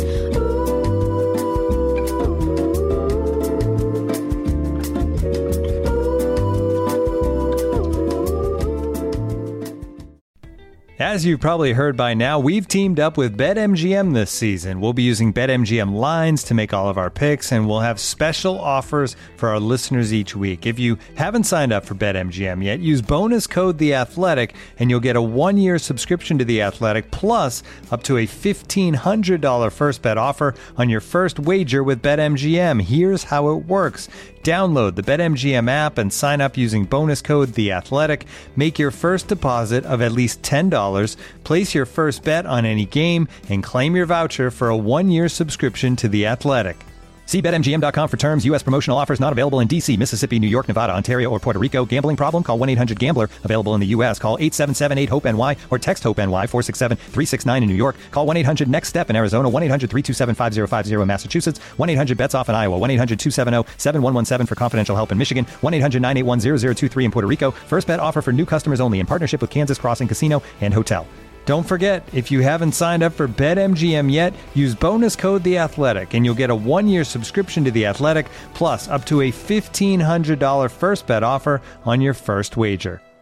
As you've probably heard by now, we've teamed up with BetMGM this season. We'll be using BetMGM lines to make all of our picks, and we'll have special offers for our listeners each week. If you haven't signed up for BetMGM yet, use bonus code THEATHLETIC, and you'll get a 1-year subscription to The Athletic, plus up to a $1,500 first bet offer on your first wager with BetMGM. Here's how it works. Download the BetMGM app and sign up using bonus code THEATHLETIC. Make your first deposit of at least $10. Place your first bet on any game and claim your voucher for a 1-year subscription to The Athletic. See BetMGM.com for terms. U.S. promotional offers not available in D.C., Mississippi, New York, Nevada, Ontario, or Puerto Rico. Gambling problem? Call 1-800-GAMBLER. Available in the U.S. Call 877-8-HOPE-NY or text HOPE-NY 467-369 in New York. Call 1-800-NEXT-STEP in Arizona. 1-800-327-5050 in Massachusetts. 1-800-BETS-OFF in Iowa. 1-800-270-7117 for confidential help in Michigan. 1-800-981-0023 in Puerto Rico. First bet offer for new customers only in partnership with Kansas Crossing Casino and Hotel. Don't forget, if you haven't signed up for BetMGM yet, use bonus code THEATHLETIC, and you'll get a 1-year subscription to The Athletic, plus up to a $1,500 first bet offer on your first wager.